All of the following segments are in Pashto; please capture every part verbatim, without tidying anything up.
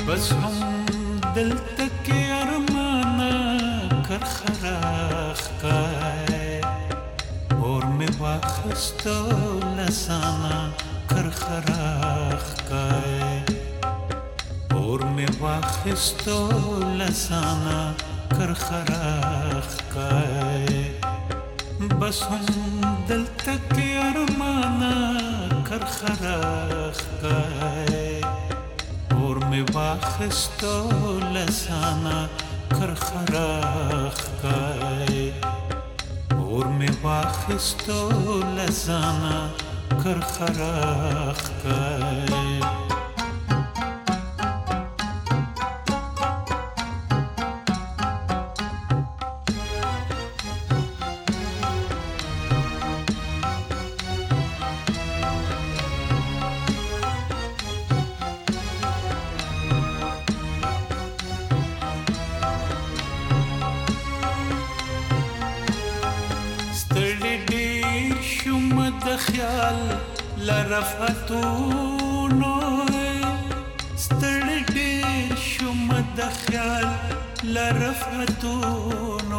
بس هم دلته کې ارمانه کر خراخ کای اور می واخستو لسانا کر خراخ کای اور می واخستو لسانا کر خراخ کای بس هم دلته کې ارمانه کر خراخ کای اور می واخستو لسانا کر خراخ کای اور می واخستو لسانا کر خراخ کای خیال لرفتونو ستړي ډېر شوم د خیال لرفتونو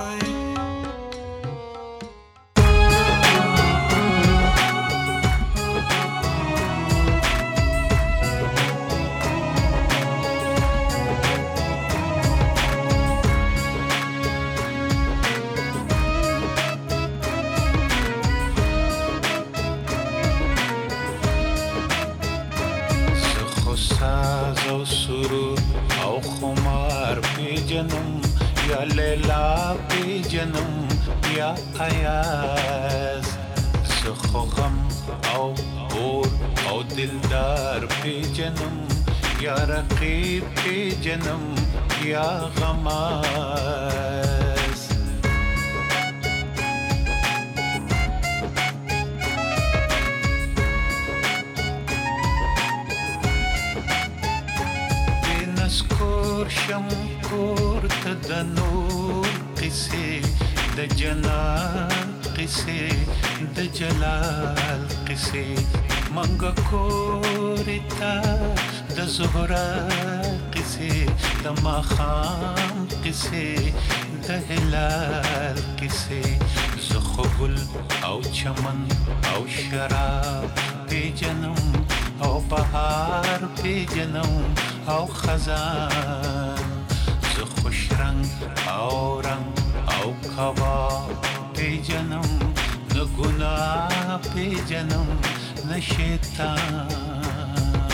او سرور او خمار پی جنم یا لیلا پی جنم یا ایاز سخو غم او اور او دلدار پی جنم یا رقیب پی جنم یا غماز شم کور ته د نور قصې د جنان قصې د جلال قصې منګه کور ته د زهرا قصې د ماښام قصې د هلال قصې زه خو ګل او چمن او شراب پیژنم او بهار پیژنم او خزان زه خوش رنگ او رنگ او کباب پیژنم نه گناه پیژنم نه شیطان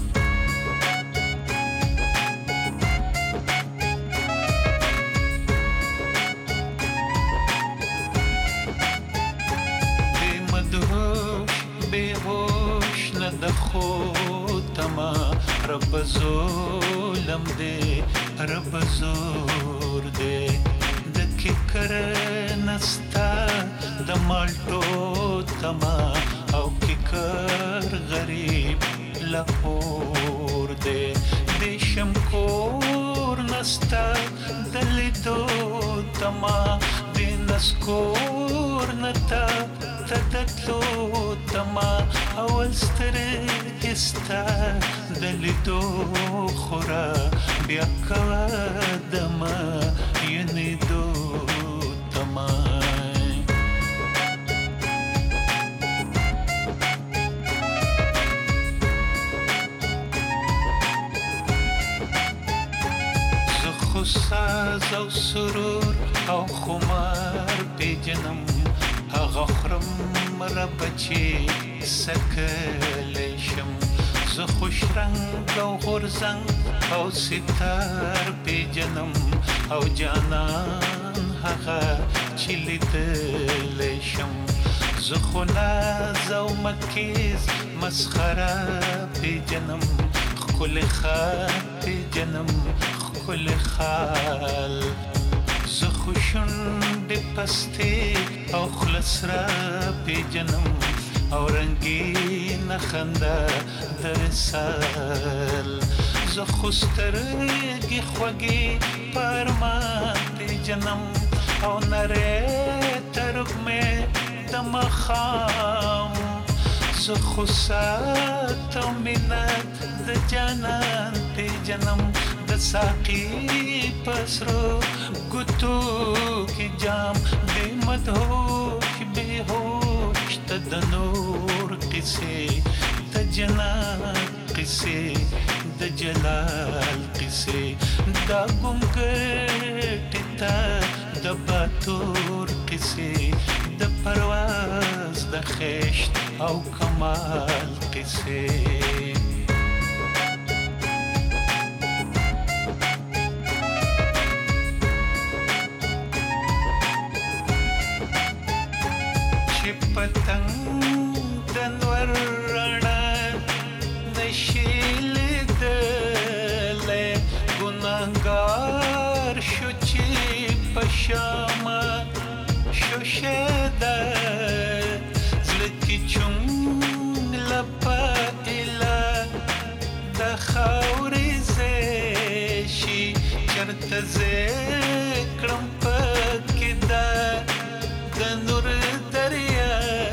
بی مدهوش بیهوش نه د خودتما رب ظلم دے رب زور دے دکی کر نستا د مالټو تما او کی کر غریب لپور دے دیشم کور نستا دلیدو تما دینس کور نتا تدتلو تما اول سترګستا دلیدو خورا بیا کدما ینیدو تما زخو ساز او سرور او خمار پیجنم هغه خرم رب چې سکلی شم زه خوش رنگ او غورځنګ او ستار پیژنم او جانان هغه چې لیدلی شم زه خو ناز او مکیز مسخره پیژنم ښکلی خط پیژنم ښکلی خال زه خو شونډې پستې او خوله سره پیژنم او رنګینه خندا د وصال زه خو سترګې خوږې په ارمان پیژنم او نرۍ ترږمې د ماښام زه خو ساعت او منت د جانان پیژنم پیجنم د ساقي پسرو ګوتو کې جام بے مدهوش بے هوش ته د نور قصې د جنات قصې د جلال قصې دا ګونګټې ته د باتور قصې د پرواز د خشت او کمال قصې چې پتنګ د نور رڼا نشي لیدلی ګناهګار شو چې په شامه شو شده زړه کې چونګ لپه ایله د خاورې ځای شي چېرته ځای کړم پکې ده د نور دریا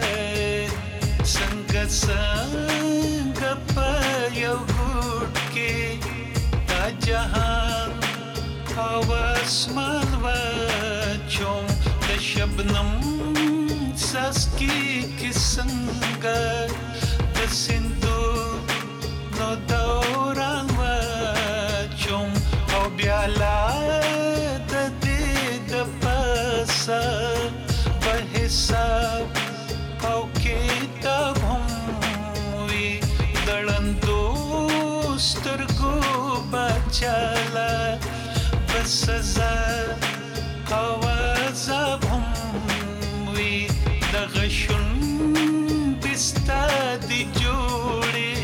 څنګه څنګه په یو ګوټ کې دا جهان او اسمان وچوم د شبنم څاڅکي کې څنګه د سیندونو دوران وچوم او بیا لا د دې د پاسه په حساب او کتاب هم وي د ړندو سترګو بچاله په سزا او عذاب هم وي دغه شونډې ستا دي جوړې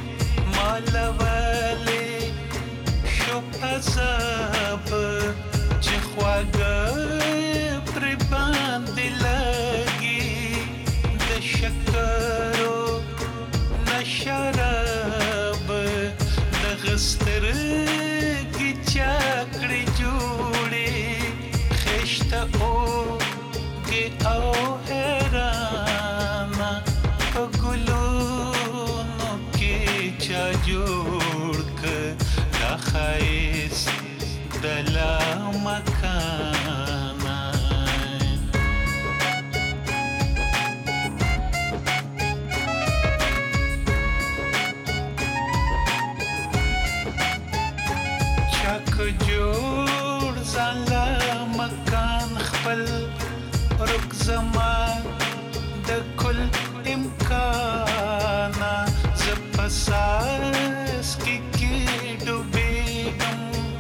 مالولې شو عذاب چې خواږه پرې باندې لګي د شکرو نه شراب دغه سترګې چا کړې جوړې خشته اوږې او حیرانه په ګلونو کې چا جوړ که دا ښایست د لامکانه چا که جوړ ځان لامکان خپل رک زما د کل امکانه زه په څاڅکي کې ډوبېږم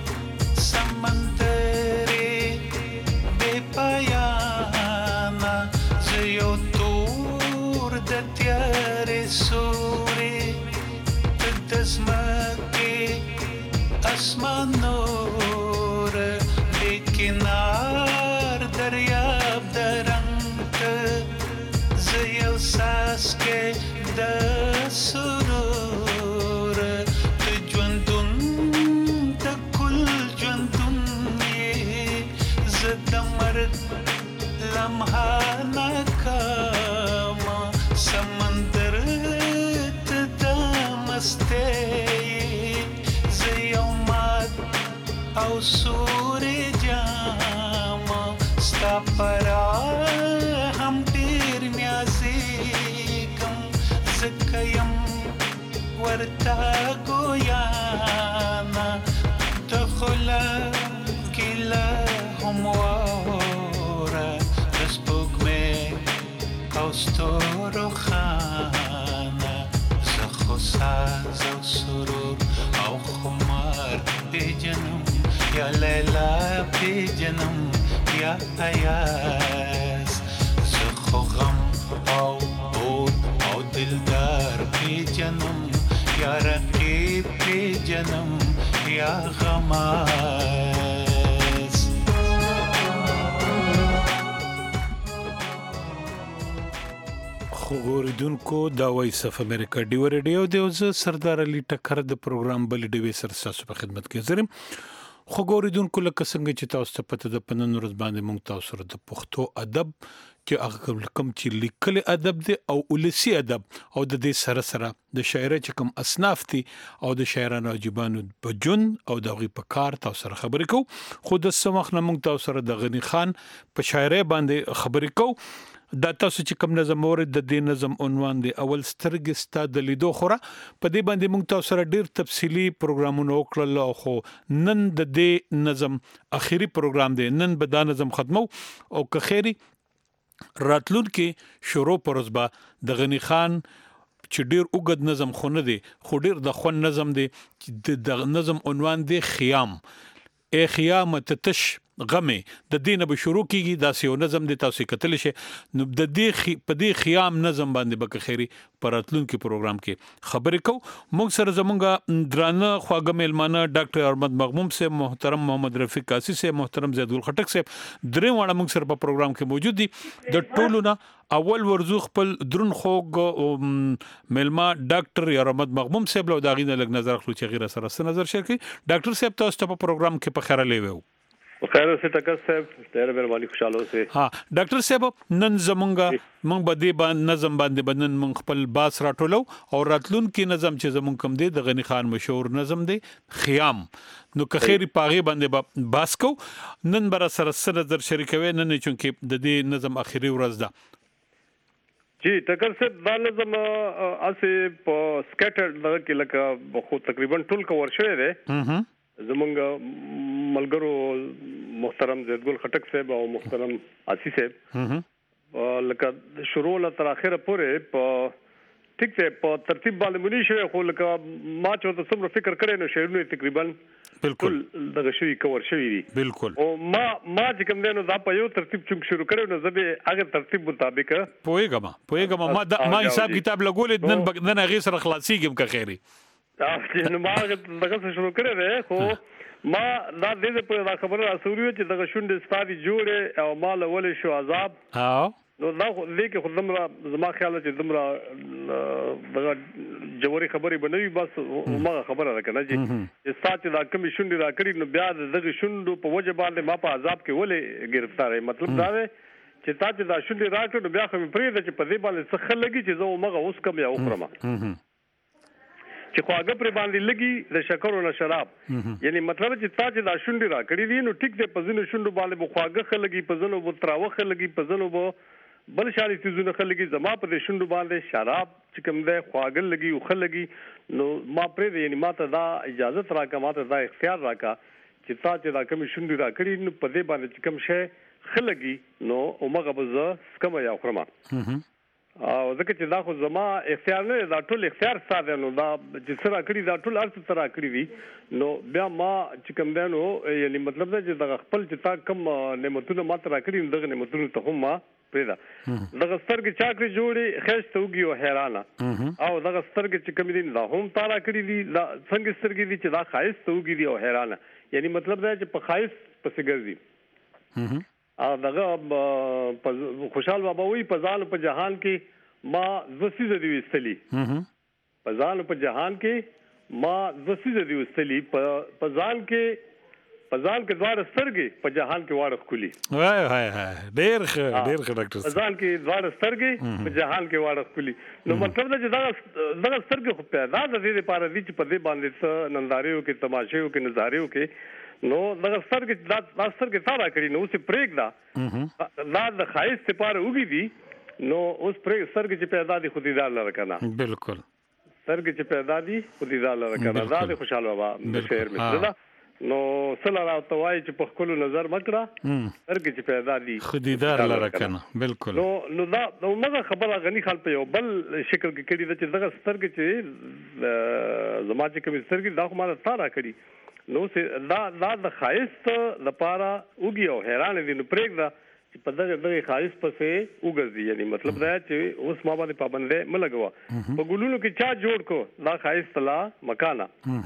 سمندرې بې پایانه زه یو تور د تیارې سورې ته د ځمکې اسمان نور بې کنار دریاب د رنګ ته زه یو څاڅکی د سرور ته ژوندون د کل ژوندون یې زه د مرګ لمحه ناکامه سمندر ته د مستۍ زه یو مات او سورې جامه ستا پر هم ډېر نیازېږم ځکه یم ورته ګویانه د خوله ګیله هم واوره د سپوږمۍ او ستورو خانه زه خو ساز او سرور او خمار پیژنم یا لیلا پیژنم یا ایاز زه خو غم او اور او دلدار پیژنم یا رقیب پیژنم یا غماز خو اوریدونکو دا وایس اف امریکا ډیو ریډیو دی او زه سردار علي ټکر د پروګرام بل ډیوي سر تاسو په خدمت کې زرم خو اوریدونکو لکه څنګه چې تاسو ته پته د پنن ورځ باندې مونږ تاسو سره د پښتو ادب چې هغه کوم چې لیکل ادب دی او ولسی ادب او د دې سره سره د شاعر چې کوم اصناف دي او د شاعرانو عجيبانو په جون او دغه په کار تاسو سره خبرې کو خو د سمخ نه موږ تاسو سره د غنی خان په شاعرۍ باندې خبرې کو دا تاسو چې کوم نظم مورد د دې نظم عنوان دی اول سترګ ستا د لیدو خوره په دې باندې موږ تاسو سره ډیر تفصیلی پروګرامونه وکړل خو نن د دې نظم اخیری پروګرام دی نن به دا نظم ختمو او که خیری راتلون کې شروع پرزبا د غنی خان چې ډیر اوږد نظم خونه دی خو ډیر د خون نظم دی چې د نظم عنوان دی خیام ای خیام تتش غمه د دینه به شروع کیږي دا سیو نظم دی تاسو کتل شي نو د دې خي په دې خیام نظم باندې به خیری پراتلون کې پروګرام کې خبرې کو موږ سره زمونږه درانه خواږه ملمانه ډاکټر احمد مغموم سے محترم محمد رفیق قاسی سے محترم زید ګل خټک سے درې واړه موږ سره په پروګرام کې موجود دي د ټولو نه اول ورزو خپل درون خوګ ملما ډاکټر احمد مغموم سے بل دا غینه لګ نظر خلو چې غیر سره نظر شریک ډاکټر صاحب تاسو په پروګرام کې په خیره لیوو خیر اوسه ټکر صاحب ډېر مهرباني خوشاله اوسه ها ډاکټر صاحب نن زمونږه مونږ به دې باندې نظم باندې بدن مونږ خپل باس راټولو او راتلون کې نظم چې زمونږ کم دی د غنی خان مشهور نظم دی خیام نو که خیری پاغي باندې باس کو نن بر سره سره در شریکوي نن چونکه د دې نظم اخیری ورځ ده جی ټکر صاحب دا نظم اسه په سکیټر دغه کې لکه خو تقریبا ټول کور شوی دی ها زمونږ ملګرو محترم زید ګل خټک صاحب او محترم آسی صاحب لکه شروع له تر اخره پورې په ټیک ته په ترتیب باندې مونږ شوی خو لکه ما چې تاسو څومره فکر کړی نو شعرونه تقریبا بالکل دغه شوی کور شوی دي بالکل او ما ما چې کوم دینو دا په یو ترتیب چې شروع کړو نو زه به هغه ترتیب مطابق پوهیږم پوهیږم ما ما حساب کتاب لګول نن نن هغه سره خلاصيږم که خیری چې نو ما دغه شروع کړی خو ما دا دې په دا خبره اسوري چې دغه شونډې ستاري جوړه او مال ولې شو عذاب ها نو دا دې کې خدام را زما خیال چې دمرا دغه جوړي خبرې بنوي بس ما خبره راکنه چې ساتي دا کمی شونډې را کړی نو بیا دغه شونډو په وجه باندې ما په عذاب کې ولې گرفتار مطلب دا دی چې تاسو دا شونډې راکړو نو بیا خو مې پرې چې په دې باندې څه خلګي چې زه مغه اوس کم یا وخرم چې خواږه پر باندې لګي د شکر او نه شراب یعنی مطلب چې تاسو دا شونډې را کړی دي نو ټیک دې په ځینو شونډو باندې بخواږه خلګي په ځینو بو تراوخه لګي په ځینو بو بل شاري تیزونه خلګي زما په دې شونډو باندې شراب چې کوم ده خواږه لګي او خلګي نو ما پرې یعنی ما ته دا اجازه راکا ما ته دا اختیار راکا چې تاسو دا کوم شونډې را کړی نو په دې باندې چې کوم شی خلګي نو اومغه بزه سکم یا خرمه او ځکه چې دا خو زما اختیار نه دا ټول اختیار ساده نو دا چې سره کړی دا ټول ارث سره کړی دي نو بیا ما چې کوم دنو یعنی مطلب دا چې دا خپل چې تا کم نعمتونه ماته را کړی دغه نعمتونه ته هم ما پیدا دغه سترګې چاکري جوړي خېشته وګي او حیرانه او دغه سترګې چې کوم دي دا هم تارا کړی دي دا څنګه سترګې دي چې دا خایسته وګي دي او حیرانه یعنی مطلب دا چې په خایس پسې ګرځي او دغه خوشحال بابا وی په ځان په جهان کې ما زسیزه دی وستلی په ځان په جهان کې ما زسیزه دی وستلی په ځان کې په ځان کې دوار سترګې په جهان کې واړه خولي وای وای وای ډېر ښه ډېر ښه ډاکټر په ځان کې دوار سترګې په جهان کې واړه خولي نو مطلب دا چې دا دغه سترګې خو پیدا د دې لپاره دي چې په دې باندې ننداریو کې تماشېو کې نظاریو کې نو دغه سترګې دا سترګې تارا کړی نو اوس پرېګ دا دا د خایس لپاره وګي دي نو اوس پرېګ سترګې چې پیدا دي خو دې دار لره کنه بالکل سترګې چې پیدا دي خو دې دار لره کنه دا د خوشاله بابا د شعر مثلا نو سره راوتوای چې په خپل نظر مکړه سترګې چې پیدا دي خو دې دار لره کنه بالکل نو نو دا نو مګه خبره غني خال په یو بل شکل کې کړي چې دغه سترګې چې زما چې کوم سترګې دا خو ما تارا کړي نو دا دا د خایست لپاره وګي او حیران دي نو پرېګ دا چې په دغه دغه خایست پسې وګرځي یعنی مطلب دا چې اوس ما باندې پابندې ملګوا په ګلونو کې چا جوړ کو دا خایست لا مکانا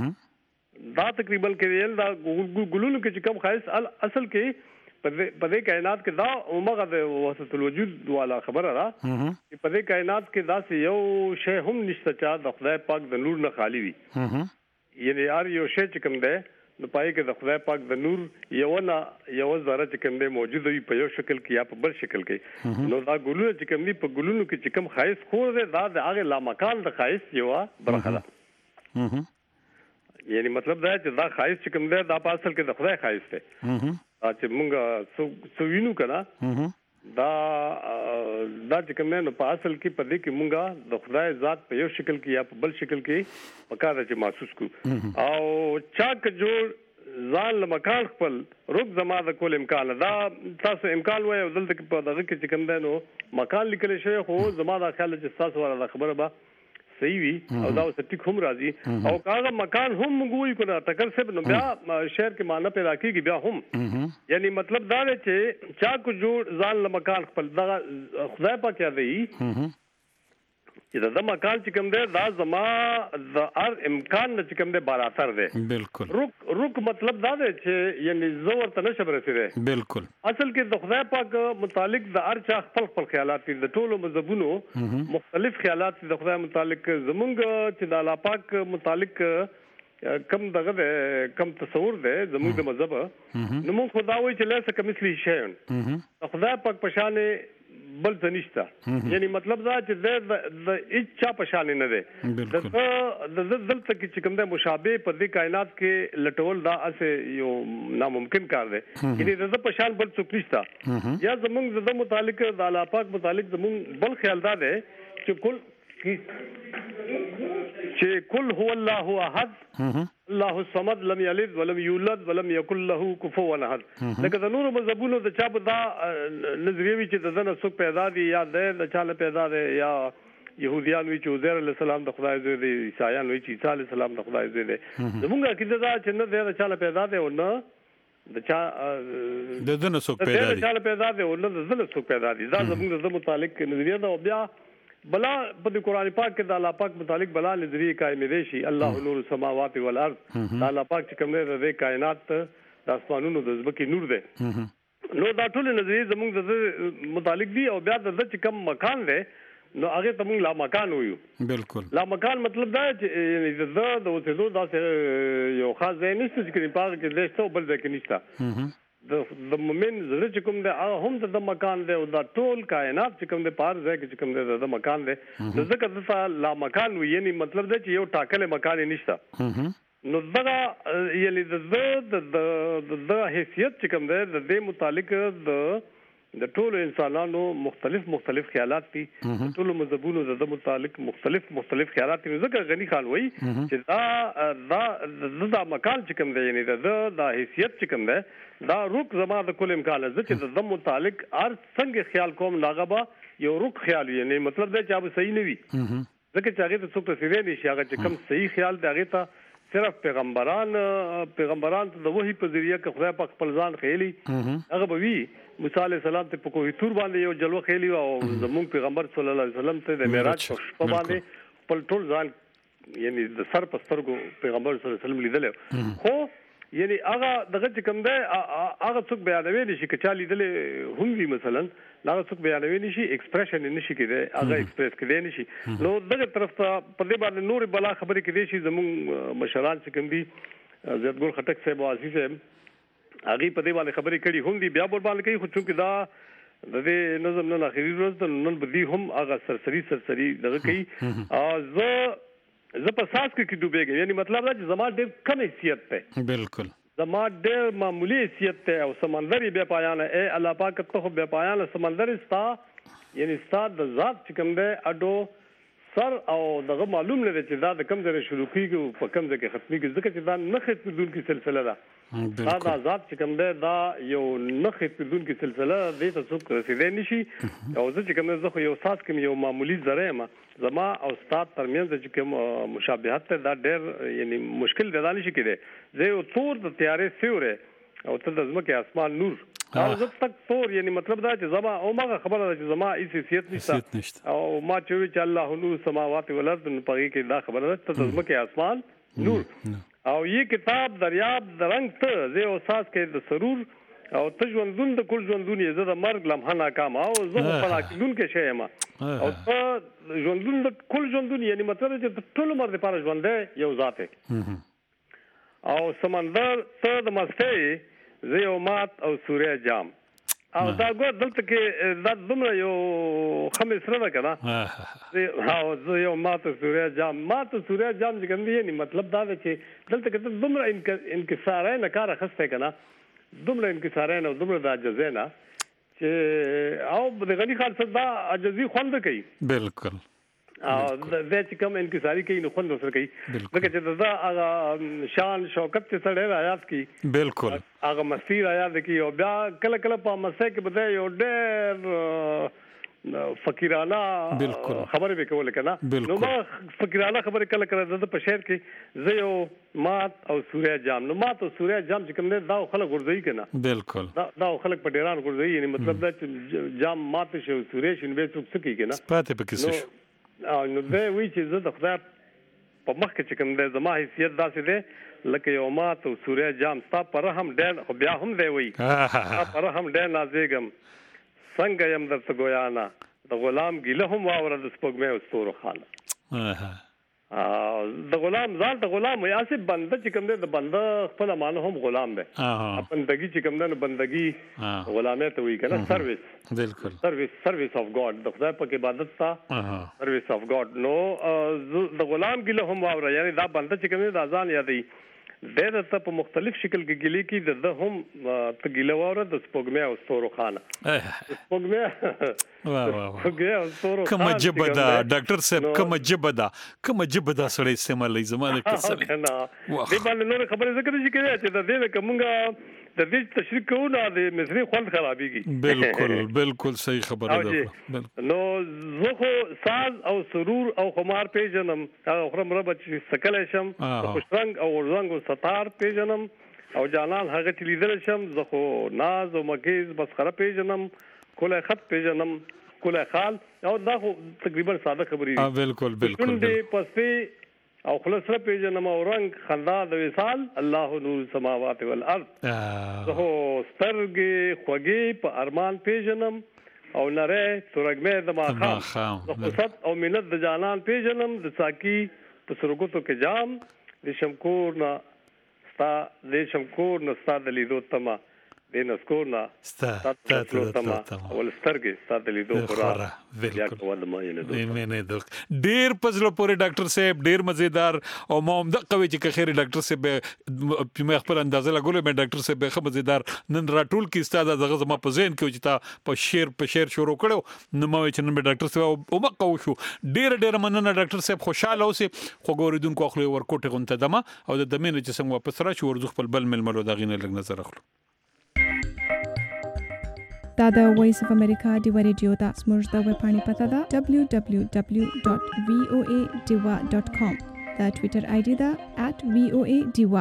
دا تقریبا کې دا ګلونو کې چې کوم خایست اصل کې په دې کائنات کې دا اومغه د وسط الوجود والا خبره را چې په دې کائنات کې دا سه یو شی هم نشته چې د خدای پاک د نور نه خالی وي یعنی هر یو شی چې کوم ده نو پای کې د خدای پاک د نور یو نه یو ذره چې کوم دی موجود وي په یو شکل کې یا په بل شکل کې نو دا ګلونه چې کوم دي په ګلونو کې چې کوم خایس خور دی دا د هغه لامکان د خایس یو برخه ده یعنی مطلب دا چې دا خایس چې کوم دی دا په اصل کې د خدای خایس دی چې مونږ سو وینو کنه دا دا چې کوم نه په اصل کې په دې کې مونږه د خدای ذات په یو شکل کې یا په بل شکل کې پکاره چې محسوس کو او چاک جوړ ځان له مکان خپل روک زما د کول امکان دا تاسو امکان وای دلته په دغه کې چې کوم دی نو مکان لیکل شوی خو زما د خیال چې تاسو ولا خبره به صحیح وي او دا اوس ټیک هم راځي او کاغه مکان هم ګوي کنه ټکر سب نو بیا شهر کې معنی پیدا کیږي بیا هم یعنی مطلب دا دی چې چا کو جوړ ځان له مکان خپل دا خدای پاک یادي چې دا مکان چې کوم دی دا زما د ار امکان نه چې کوم دی بالاتر دی بالکل رک رک مطلب دا دی چې یعنی زور ته نشم رسیدي بالکل اصل کې د خدای پاک متعلق د ار چا خپل خپل خیالات دي د ټولو مذهبونو مختلف خیالات د خدای متعلق زمونږ چې د الله پاک متعلق کم دغه کم تصور دی زموږ د مذهب نو موږ خدا وایي چې لاسه کمثلی شی خدای پاک پشانه بل څنيشتا یعنی مطلب دا چې د د اچا پشان نه ده د د دلته کې چې کوم د مشابه په دې کائنات کې لټول دا اسه یو ناممکن کار دی یعنی د پشان بل څوک نشتا یا زمونږ د متعلق د الله پاک متعلق زمونږ بل خیال دا ده چې کل چې کل هو الله احد الله الصمد لم يلد ولم يولد ولم يكن له كفوا احد لکه د نور مذهبونو د چا په دا نظریوي چې د زنه څوک پیدا دي یا د چاله پیدا دي یا يهوديان وی چې عزير عليه السلام د خدای زوی دي عیسایان وی چې عیسی عليه السلام د خدای زوی دي زمونږ عقیده دا چې نه د چاله پیدا دي او نه د چا د زنه څوک پیدا دي د چاله پیدا دي او نه د زنه څوک پیدا دي دا زمونږ د متعلق نظریه دا بیا بلا په قرآن پاک کې د الله پاک متعلق بلا نظریه قائم دي شي الله نور السماوات والارض د الله پاک چې کوم نه د کائنات د اسمانونو د ځمکې نور دی نو دا ټول نظریه زموږ د متعلق دي او بیا د چې کم مکان دی نو هغه ته موږ لا مکان وایو بالکل لا مکان مطلب دا چې د د اوسېدو داسې یو خاص ځای نشته چې کوم پاک کې دشته بل ځای کې نشته د د مومن زړه چې کوم دی هم د مکان دی او دا ټول کائنات چې کوم دی پار ځای کې چې کوم دی د مکان دی نو ځکه د لا مکان وي یعنی مطلب دا چې یو ټاکل مکان نشته نو دا یعنی د د د حیثیت چې کوم دی د دې متعلق د د ټولو انسانانو مختلف مختلف خیالات دي ټولو مذهبونو د متعلق مختلف مختلف خیالات دي ځکه غنی خان وایي چې دا دا د مکان چې کوم دی یعنی د د حیثیت چې کوم دی دا رک زما د کل امکان زه چې د متعلق ار څنګه خیال کوم ناغبا یو رک خیال یعنی مطلب دا چې اب صحیح نه وي ځکه چې هغه ته څوک تصویر نشي هغه چې کوم صحیح خیال دی هغه ته صرف پیغمبران پیغمبران ته د وحي په ذریعہ کې خدای پاک خپل ځان خېلی هغه به وی موسی عليه السلام ته په کوه تور باندې یو جلوه خېلی او زموږ پیغمبر صلی الله علیه وسلم ته د معراج په باندې خپل ټول ځان یعنی د سر په سترګو پیغمبر صلی الله علیه وسلم لیدل خو یعنی هغه دغه چې کوم دی هغه څوک بیانوي نشي که چا لیدلې هم وي مثلا هغه څوک بیانوي نشي ایکسپریشن نشي کېدای هغه ایکسپریس کېدای نشي نو دغه طرف ته په دې باندې نور بلا خبرې کېدای شي زموږ مشران چې کوم دي زیات ګل خټک صاحب او عزیز صاحب هغه په دې باندې خبرې کړي هم دي بیا په باندې کوي خو چې دا د دې نظم نه اخیری ورځ ته نن بدی هم هغه سرسری سرسری دغه کوي ا زه زه په ساس کې ډوبېږم یعنی مطلب دا چې زما ډېر کم حیثیت ته بالکل زما ډېر معمولی حیثیت ته او سمندري بے پایانه اے الله پاک ته بے پایانه سمندر استا یعنی استا د ذات چې کوم دی اډو سر او دغه معلوم نه چې دا د کم ځای شروع کیږي په کم ځای کې ختمي کیږي ځکه چې دا نه ختمېدونکې سلسله ده دا د ذات چې کوم دی دا یو نه ختمېدونکې سلسله دې ته څوک رسیدای نشي او زه چې کوم زه خو یو ساس کوم یو معمولی ذره یم زما او استاد ترمنځ چې کوم مشابهت ده دا ډېر یعنی مشکل دی دا نشي کېدای زه یو څور د تیارې سیوره او ته د ځمکې اسمان نور او زه تک تور یعنی مطلب دا چې زما او ما خبره ده چې زما هیڅ حیثیت نشته او ما چې چې الله نور سماوات والارض په پغې کې دا خبره ده ته د ځمکې اسمان نور او یہ کتاب دریاب د رنگ ته زه او ساس کې د سرور او ته ژوندون د کل ژوندون یې زه د مرګ لمحه ناکام او زه په فلاکون کې شې ما او ته ژوندون د کل ژوندون یعنی مطلب چې ټول عمر لپاره ژوندې یو ذات او سمندر ته د مسته زه یو مات او سوریا جام او دا ګور دلته کې دا دومره یو خمس سره کنه ها زه یو مات او سوریا جام مات او سوریا جام چې کوم دی مطلب دا دی چې دلته کې دومره انکسارای نه کار اخسته کنه دومره انکسارای نه دومره د عجزه چې او د غنی خان صدا عجزي خوند کوي بالکل او د چې کوم انکساری کوي نو خوند سره کوي لکه چې دا هغه شان شوکت څخه ډېر آیات کی بالکل هغه مسیر آیات کی او بیا کله کله په مسه کې بده یو ډېر فقیرانه خبره به کوله کنه نو ما فقیرانه خبره کله کله د په شعر کې زه یو مات او سوریا جام نو مات او سوریا جام چې کوم نه دا خلک ورځي کنه بالکل دا دا خلک په ډیران ورځي یعنی مطلب دا چې جام مات شي سوریا شین به څوک څه کوي کنه پاتې پکې څه او نو دا وی چې زه د خدای په مخ کې چې کوم د زما حیثیت داسې دی لکه یو مات او سوریا جام ستا پر هم ډېر خو بیا هم دی وی ستا پر هم ډېر نازېږم څنګه یم درته ګویانا د غلام ګیله هم واوره د سپوږمۍ او ستورو خانه د غلام ځان د غلام یا سي بنده چې کوم دی د بنده خپل معنی هم غلام دی بندګي چې کوم دی بندګي غلامیت وی کنه سرویس بالکل سرویس سرویس اف ګاډ د خدای په عبادت تا سرویس اف ګاډ نو د غلام ګله هم واوره یعنی دا بنده چې کوم دی د ځان یادې د ته په مختلف شکل کې ګلی کې د هم تګیله وره د سپوږمۍ او ستورو خانه سپوږمۍ واه واه کوم جبدا ډاکټر صاحب کوم جبدا کوم جبدا سره استعمالي زمانه قسم نه دی باندې نور خبره ذکر شي کېږي چې د دې کومه د دې تشریح کوونه د مصری خوند خرابېږي بالکل بالکل صحیح خبره ده نو زه خو ساز او سرور او خمار پیژنم هغه خرم رب چې سکل شم خوشرنګ او ورزنګ او ستار پیژنم او جانان هغه چې لیدل شم زه خو ناز او مکیز مسخره پیژنم کوله خط پیژنم کوله خال او دا خو تقریبا ساده خبرې دي بالکل بالکل دې پسې او خلاص را پیژنم او رنگ خندا د وصال الله نور السماوات والارض زه سترګې خوږې په ارمان پیژنم او نره ترګمه د ماخام د خصت او منت د جانان پیژنم د ساقي په سرګوتو کې جام د شمکور نا ستا د شمکور نا ستا د لیدو تما د نسکور نا ستا ته تما ول سترګې ستا د لیدو خورا یا کول ما یې نه دوه ډیر پزله پورې ډاکټر صاحب ډیر مزیدار او ما هم د قوي چې خیر ډاکټر صاحب په خپل اندازه لګولې مې ډاکټر صاحب خو مزیدار نن راټول کې استاد دغه زما په ذهن کې چې تا په شعر په شعر شروع کړو نو ما چې نن ډاکټر صاحب او مقو شو ډیر ډیر مننه ډاکټر صاحب خوشاله اوسه خو ګوریدونکو خپل ورکوټه غونته دمه او د دمنه چې څنګه واپس راشي ورزخ خپل بل ململو دغه نه لګ نظر اخلو دا د وایس اف امریکا ډیوا ریډیو دا سمورز دا ویب پاڼې پته ده دبلیو دبلیو دبلیو ډاٹ وی او ای ډیوا ډاٹ کام دا ټوئیټر آی ډی ده ات وی او ای ډیوا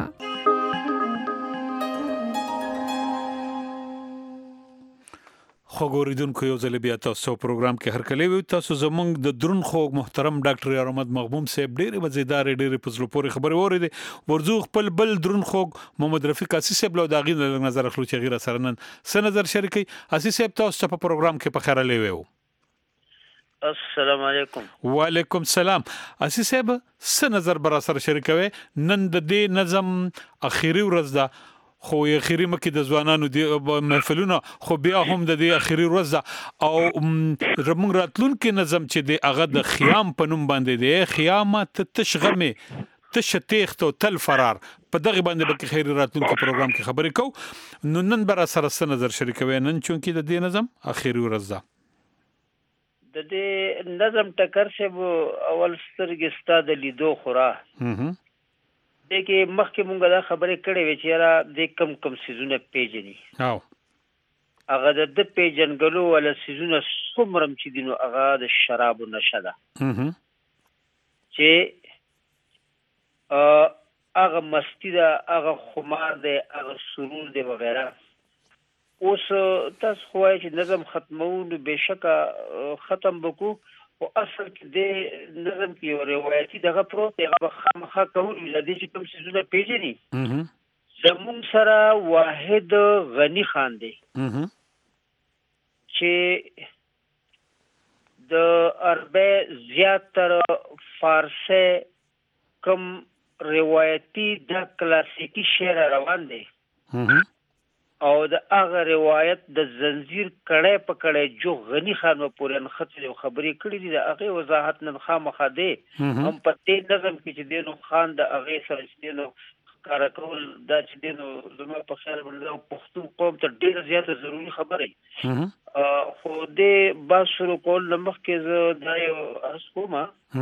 خو ګوریدونکو یو ځل بیا تاسو پروګرام کې هر کله وي تاسو زمونږ د درون خو محترم ډاکټر احمد مغبوم صاحب ډېر مزیدار ډېر پزلو پورې خبرې اورېدې ورزو خپل بل درون خو محمد رفیق اسی صاحب له داغي نظر اخلو چې غیر سره نن س نظر شریکي اسی صاحب تاسو په پروګرام کې په خیره لوي السلام علیکم وعلیکم السلام اسی صاحب س نظر بر سره شریکوي نن د دې نظم اخیری ورځ ده خو اخیری مکه د ځوانانو دی محفلونه خو بیا هم د دې اخیری ورځ او رمون راتلون کې نظم چې د هغه د خیام په نوم باندې دی خیامت تشغمه تشتیخت او تل فرار په دغه باندې به خیر راتلون کې پروګرام کې خبرې کو نو نن بر سره س نظر شریکوي نن چونکی د دې نظم اخیری ورځ ده د دې نظم ټکر شه اول سترګې ستاد لیدو خورا دغه مخکې مونږه دا خبرې کړې وې چې را د کم کم سيزونه پیژني او هغه د پیژنګلو ولا سيزونه څومره چې دینو هغه د شراب نشه ده چې هغه مستی ده هغه خمار ده هغه سرور ده وغیرہ اوس تاسو خو چې نظم ختمون بهشکه ختم وکړو او اصل کې د نظم کې یو روایتي دغه پروت هغه خامخا کول د دې چې کوم څه نه پیژني زمون سره واحد غنی خان دی چې د عربی زیاتره فارسی کم روایتي د کلاسیکی شعر روان دی او د هغه روایت د زنجیر کړه په کړه جو غنی خان پورې نخته خبرې کړې دي د هغه وضاحت نن خامخا دی هم په دې نظم کې چې دینو خان د هغه سره چې دینو کارکول دا چې دینو زما په خیال باندې پښتون قوم ته ډیره زیاته ضروری خبره خو دې باسرو کول لمخ کې زه دا یو اسکوما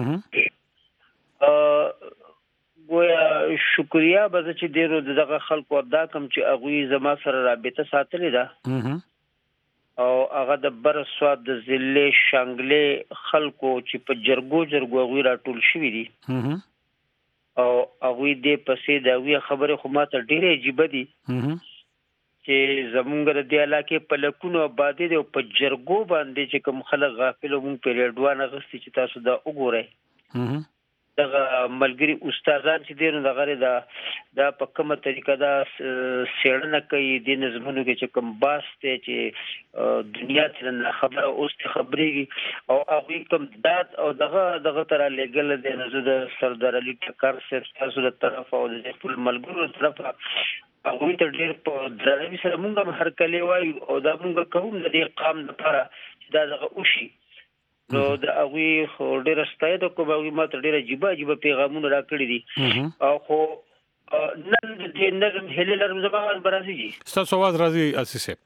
ا گویا شکریا به چې ډیرو دغه خلکو ادا کوم چې هغه زما سره رابطه ساتلې ده او هغه د بر سواد د ضلع شانګلې خلکو چې په جرګو جرګو غوي راټول شوی دي او هغه دې پسې دا وی خبره خو ماته ډیره عجیب دي چې زمونږ د دې علاقې په لکونو آبادی دی په جرګو باندې چې کوم خلک غافل او مونږ په ریډوان غستې چې تاسو دا وګورئ دغه ملګری استادان چې دینو د غره دا د په کومه طریقه دا سیړنه کوي د نظمونو کې چې کوم باس ته چې دنیا ته خبره اوس خبرېږي او هغه کوم دات او دغه دغه تر لګل د نزو د سردار علي ټکر سره تاسو د طرف او د خپل ملګرو طرف هغه ته ډېر په درنوي سره مونږ هر کله وایو او دا مونږ کوم د دې قام لپاره چې دا دغه اوشي نو د هغه خو ډېر ستای د کومه ماته ډېر عجیب عجیب پیغامونه راکړي دي او خو نن د نظم هلي لرم زبان برازي دي تاسو आवाज راځي اساسه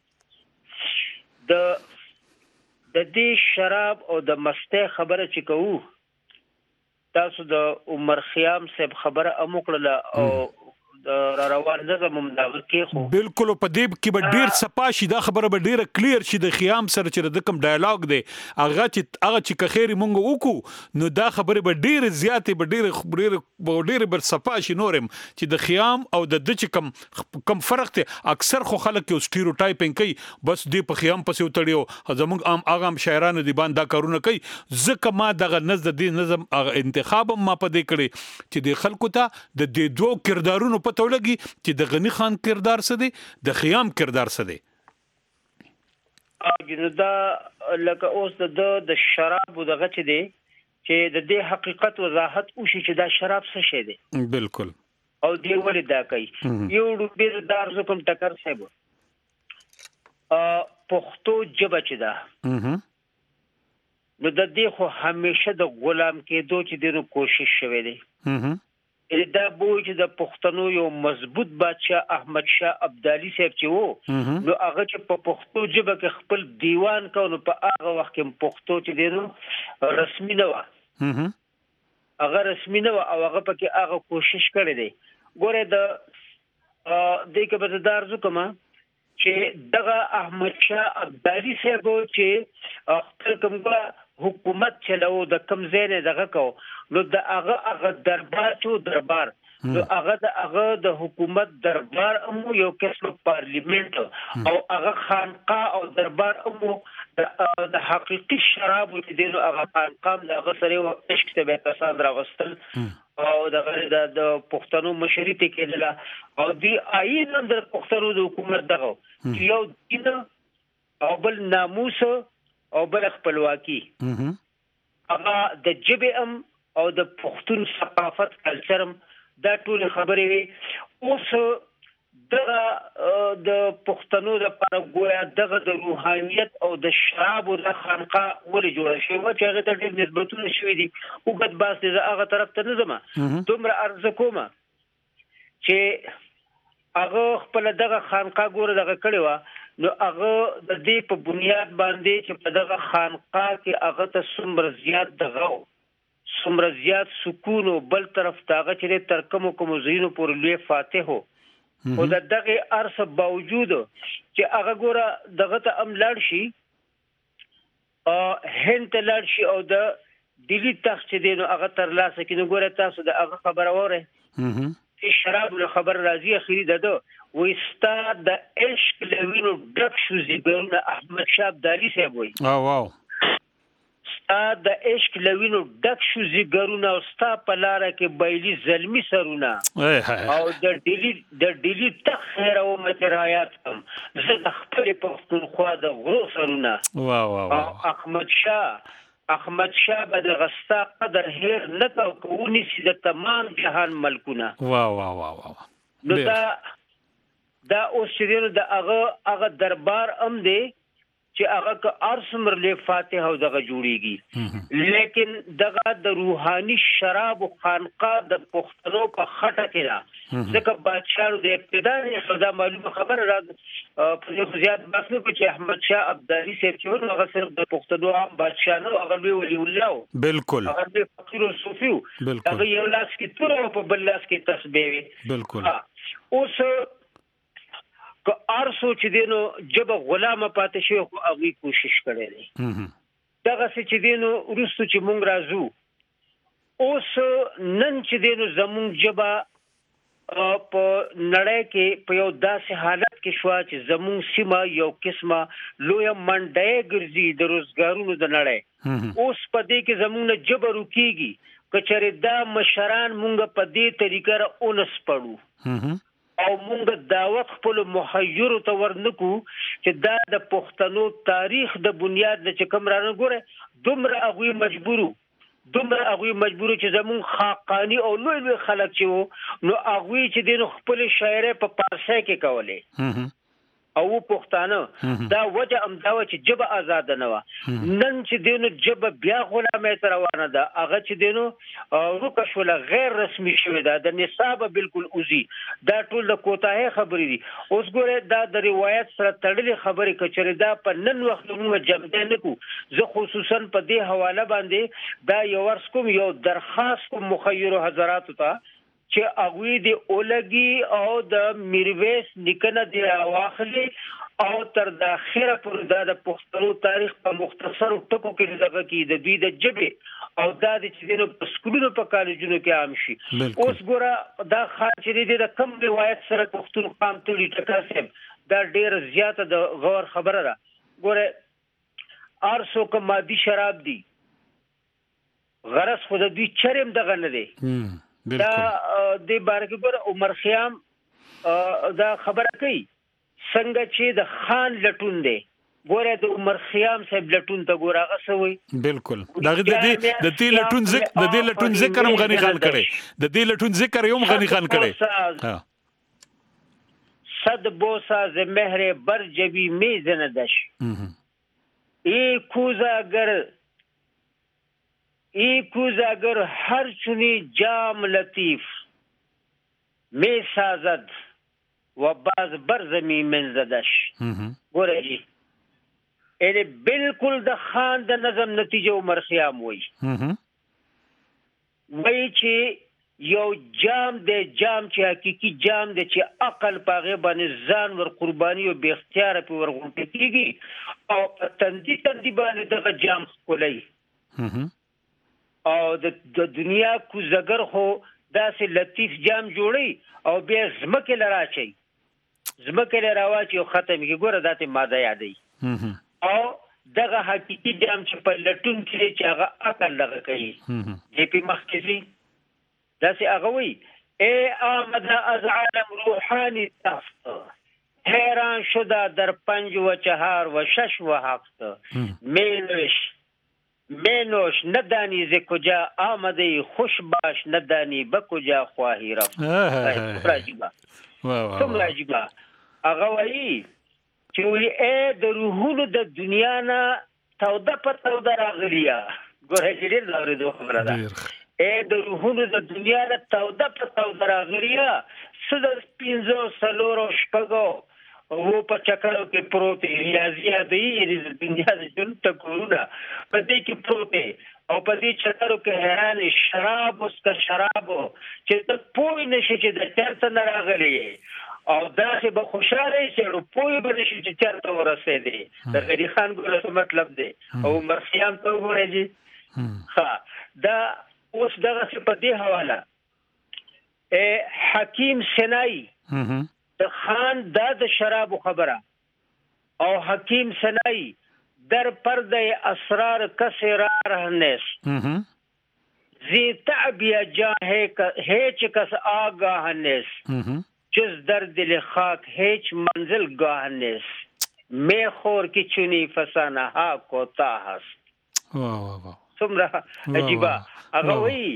د د دې شراب او د مسته خبره چې کوو تاسو د عمر خیام صاحب خبره اموکړه او را روان نظم دا کې خو بالکل په دې کې به ډیر صفاشي دا خبره به ډیره کلیر شي د خیام سره چې د کوم ډایلاګ دی هغه چې هغه چې کخيري مونږ وکړو نو دا خبره به ډیره زیاتې به ډیره ډیره ډیره بر صفاشي نورم چې د خیام او د د چې کم کم فرق ته اکثر خو خلک یو سټیریوټایپینګ کوي بس دې په خیام پسې وتړیو زمونږ عام اغام شاعرانو دی باندې دا کارونه کوي ځکه ما دغه نزد دې نظم انتخاب ما په دې کړی چې د خلکو ته د دې دوه کردارونو په تولګي چې د غنی خان کردار څه دی د خیام کردار څه دی اګنه دا لکه اوس د د شراب دغه چې دی چې د دې حقیقت وضاحت وشي چې دا شراب څه شی دی بالکل او دی ولې دا کوي یو ډېر دار زکم ټکر صاحب ا پښتو ژبه چې دا نو د دې خو همیشه د غلام کېدو چې دینو کوشش شوه دی دا بوج د پښتنو یو مضبوط بادشاہ احمد شاه ابدالي صاحب چې وو نو هغه چې په پښتو ژبه کې خپل دیوان کونو په هغه وخت کې پښتو چې دینو رسمي نه و هغه رسمي نه و او هغه پکې هغه کوشش کړی دی ګوره د دې کې به دار زو کومه چې دغه احمد شاه ابدالي صاحب چې خپل کومه حکومت چلو د کم زینه دغه کو نو د هغه هغه دربار چې دربار نو هغه د هغه د حکومت دربار امو یو قسم پارلیمنت او هغه خانقاه او دربار امو د حقيقي شراب چې دینو هغه خانقاه د هغه سره او عشق ته به کسان راوستل او دغه د پښتنو مشري کېدله او دی آئین د پښتنو د حکومت دغه یو دین او بل ناموس او بل خپلواکي هغه د جبه ام او د پښتون ثقافت کلچرم دا ټول خبرې وي اوس دغه د پښتنو لپاره ګویا دغه د روحانيت او د شراب او د خانقاه ولې جوړ شوی و چې هغه ته ډېر نسبتونه شوي دي او قد باس دې هغه طرف ته نه ځم دومره عرض کوم چې هغه خپل دغه خانقاه ګوره دغه کړی و نو هغه د دې په بنیاد باندې چې په دغه خانقاه کې هغه ته څومره زیات دغه څومره زیات سکون او بل طرف تاغه چې تر کوم کوم زینو پر لوی فاتح او د دغه ارث باوجود چې هغه ګوره دغه ته ام لاړ شي ا هند لاړ شي او د دلی تخت دینو هغه تر لاسه کې نو ګوره تاسو د هغه خبره وره چې شراب له خبر راځي اخري دده وستا د عشق لوینو ډک شو زیګرونه احمد شاه ابدالي صاحب وي او واو ستا د عشق لوینو ډک شو زیګرونه او ستا په لار کې بایلی زلمی سرونه او د ډیلی د ډیلی تخیر او مترایات کم زه د خپل پښتونخوا د غرو سرونه واو واو احمد شاه احمد شاه به د غستا قدر هیر نه کو کوونی سي د تمام جهان ملکونه واه واه واه واه نو دا دا اوس چې د هغه هغه دربار ام دی چې هغه که ارسمر له فاتحه او دغه جوړیږي لیکن دغه د روحاني شراب او خانقاه د پښتنو په خټه کې را ځکه بادشاہ د ابتدا نه خدا معلومه خبره را په زیات بحث نه کوي چې احمد شاه ابدالي صاحب چې هغه صرف د پښتنو عام بادشاہ نه هغه وی ولی الله بالکل هغه فقیر او صوفي هغه یو لاس کې تور په بل لاس کې تسبیح وی بالکل اوس که ارسو چې دینو جب غلامه پاتې شي خو هغه کوشش کړي دي دغه چې دینو ورستو چې مونږ راځو اوس نن چې دینو زمونږ جبا په نړۍ کې په یو داسې حالت کې شو چې زمونږ سیمه یو قسمه لوی منډه ګرځي د روزګارونو د نړۍ اوس په دې کې زمونږ جبر وکيږي کچره دا مشران مونږ په دې طریقه را اونس پړو او مونږ دعوت خپل محیر ته ورنکو چې دا د پښتنو تاریخ د بنیاد د چکم رانه ګوره دومره هغه مجبورو دومره هغه مجبورو چې زمون خاقانی او لوی لوی خلک چې وو نو هغه چې د خپل شاعر په پارسه کې کوله او پښتانه دا وجه امداوه چې جبه آزاد نه و نن چې دینو جبه بیا غلامه تر روانه ده هغه چې دینو روکه شول غیر رسمي شوی ده د نصاب بالکل اوزي دا ټول د کوتاه خبرې دي اوس ګوره دا د روایت سره تړلې خبرې کچره دا په نن وخت موږ جمع نه کو زه خصوصا په دې حواله باندې دا یو ورس کوم یو درخواست کوم مخیر حضرات ته چې هغه دی اولګي او د میرویس نکنه دی واخلي او تر د اخره پر د پښتنو تاریخ په مختصر ټکو کې دغه کې د دوی د جبه او د چې د سکولونو په کالجونو کې عام شي اوس ګوره دا خاطر دی د کم روایت سره پښتون قام ته ټکاسم دا ډیر زیاته د غور خبره ده ګوره ارسو کوم مادي شراب دی غرض خود دوی چرم دغه نه دی دا د بارکه ګور عمر خیام دا خبره کوي څنګه چې د خان لټون دی ګوره د عمر خیام صاحب لټون ته ګوره هغه سوی بالکل دا د دې د دې لټون ذکر د دې لټون ذکر هم غنی خان کړي د دې لټون ذکر هم غنی خان کړي صد بوسا ز مهر بر جبی میزن دش ای کوزاگر ای کوزاگر هر چونی جام لطیف می سازد و باز بر زمین من زدش گوره جی ایلی بالکل د خان د نظم نتیجه عمر خیام وی وی چې یو جام د جام چې حقیقی جام د چې عقل پاغه باندې ځان ور قرباني او بے اختیار په ورغونټ کیږي او تندی تندی باندې دغه جام خولای او د دنیا کو زګر خو داسې لطیف جام جوړي او بیا زمکه لراچي زمکه لراواچي او ختم کی ګوره داته ماده یادې او دغه حقيقي جام چې په لټون کې چې هغه عقل لغه کوي دې په مخکې داسې هغه وي ای آمد از عالم روحانی تفت حیران شده در پنج و چهار و شش و هفت مینوش مینوش ندانی ز کجا آمده خوش باش ندانی به کجا خواهی رفت راجبا کوم راجبا هغه وایي چې وی ای د روحونو د دنیا نه توده په توده راغلیا ګوره چې ډېر لوري دوه خبره ده ای د روحونو د دنیا نه توده په توده راغلیا سد پینځو سلورو شپږو وو په چکرو کې پروت ریاضیه دی د دنیا د ژوند ټکورونه په دې کې پروت او په دې چکرو کې حیران شراب اوس کا شراب چې ته پوه نشې چې د چرته نه راغلی او دا چې به خوشاله شې او پوه به نشې چې چرته ورسېدې د غنی خان ګوره څه مطلب دی او مرخیام ته وګورئ جی ها دا اوس دغه څه په دې حواله حکیم سنایی د خان دا د شراب خبره او حکیم سنایی در پرده اسرار کسی را رهنیس زی تعبی جاه هیچ کس آگاه نیس جز در دل خاک هیچ منزل گاه نیس می خور کی چونی فسانه ها کوتاه است واه واه واه څومره عجیبه هغه وایي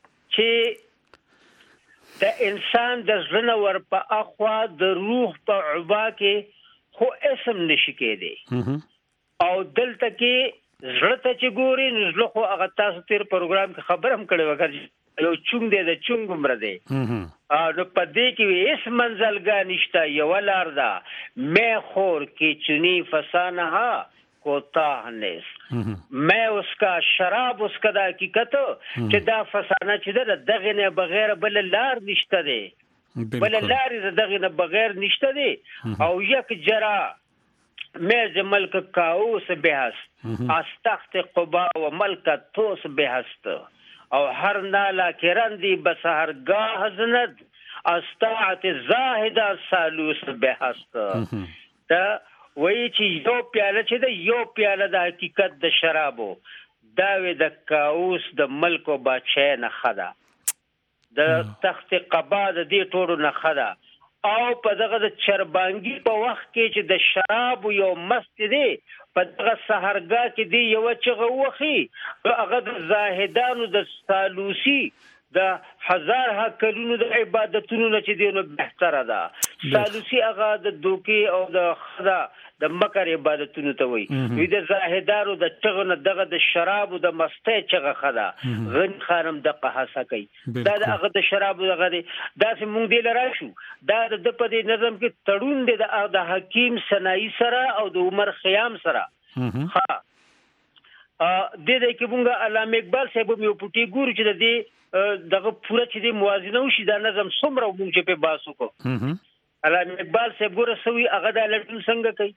چې د انسان د ځنه ور په اخوا د روح په عبا کې خو اسم نشي کېدی او دلته کې زړه ته چې ګوري نو زړه خو هغه تاسو تیر پروګرام کې خبر هم کړی وکړ یو چونګ دی د چونګ عمر دی او نو په دې کې اس منزلګا نشته یو لار ده مې خور کې چنی فسانه ها کوتاه نس مې اس کا شراب اس کا د حقیقت چې دا فسانه چې ده دغه نه بغیر بل لار نشته دی بل لار دغه نه بغیر نشته دی او یک جرا میز ملک کاوس بهست از تخت قبا و ملک توس بهست او هر نالا کرندی بسهرگاه زند از طاعت زاهد سالوس بهست تا وی چې یو پیاله چې د یو پیاله د حقیقت د شرابو دا وی د کاوس د ملک او بادشاہ نه خدا د تخت قبا د دې ټولو نه خدا او په دغه د چربانګي په وخت کې چې د شراب یو مست دی په دغه سهرګاه کې دی یو چغه وخی هغه د زاهدانو د سالوسی د هزار ها کلونو د عبادتونو نه چې دی نو بهتره ده سالوسی هغه د دوکي او د خدا د مکر عبادتونو ته وي وی د زاهدانو د چغه نه دغه د شراب او د مسته چغه خدا غن خانم د قحاسه کوي دا د هغه د شراب دغه دی دا چې مونږ دی لراشو دا د په دې نظم کې تړون دی د حکیم سنائی سره او د عمر خیام سره ها ا دې د کې مونږه علامه اقبال صاحب یو پټي ګورو چې د دې دغه پوره چې د موازنه وشي دا نظم څومره مونږ چې په باسو کو علامه اقبال صاحب ګوره سوي هغه د لټون څنګه کوي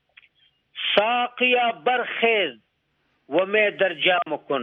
ساقیا برخیز و می در جام کن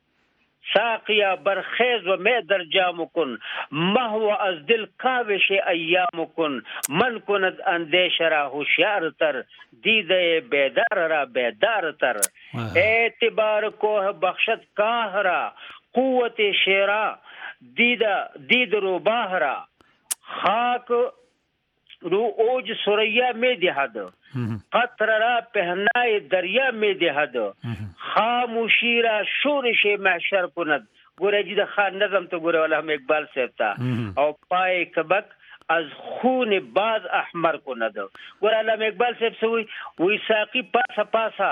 ساقیا برخیز و می در جام کن محو از دل کاوش ایام کن من کند اندیش را هوشیار تر دیده بیدار را بیدار تر اعتبار کوه بخشت کاه را قوت شیرا دید دید رو باه را خاک رو اوج سریا میں دہد قطر را پہنائے دریا میں دہد خاموشی را شورش محشر کند گوره جی د خان نظم تو گوره والا ہم اقبال صاحب تا او پائے کبک از خون باز احمر کند گوره علامه اقبال صاحب سے وی ساقی پاسا پاسا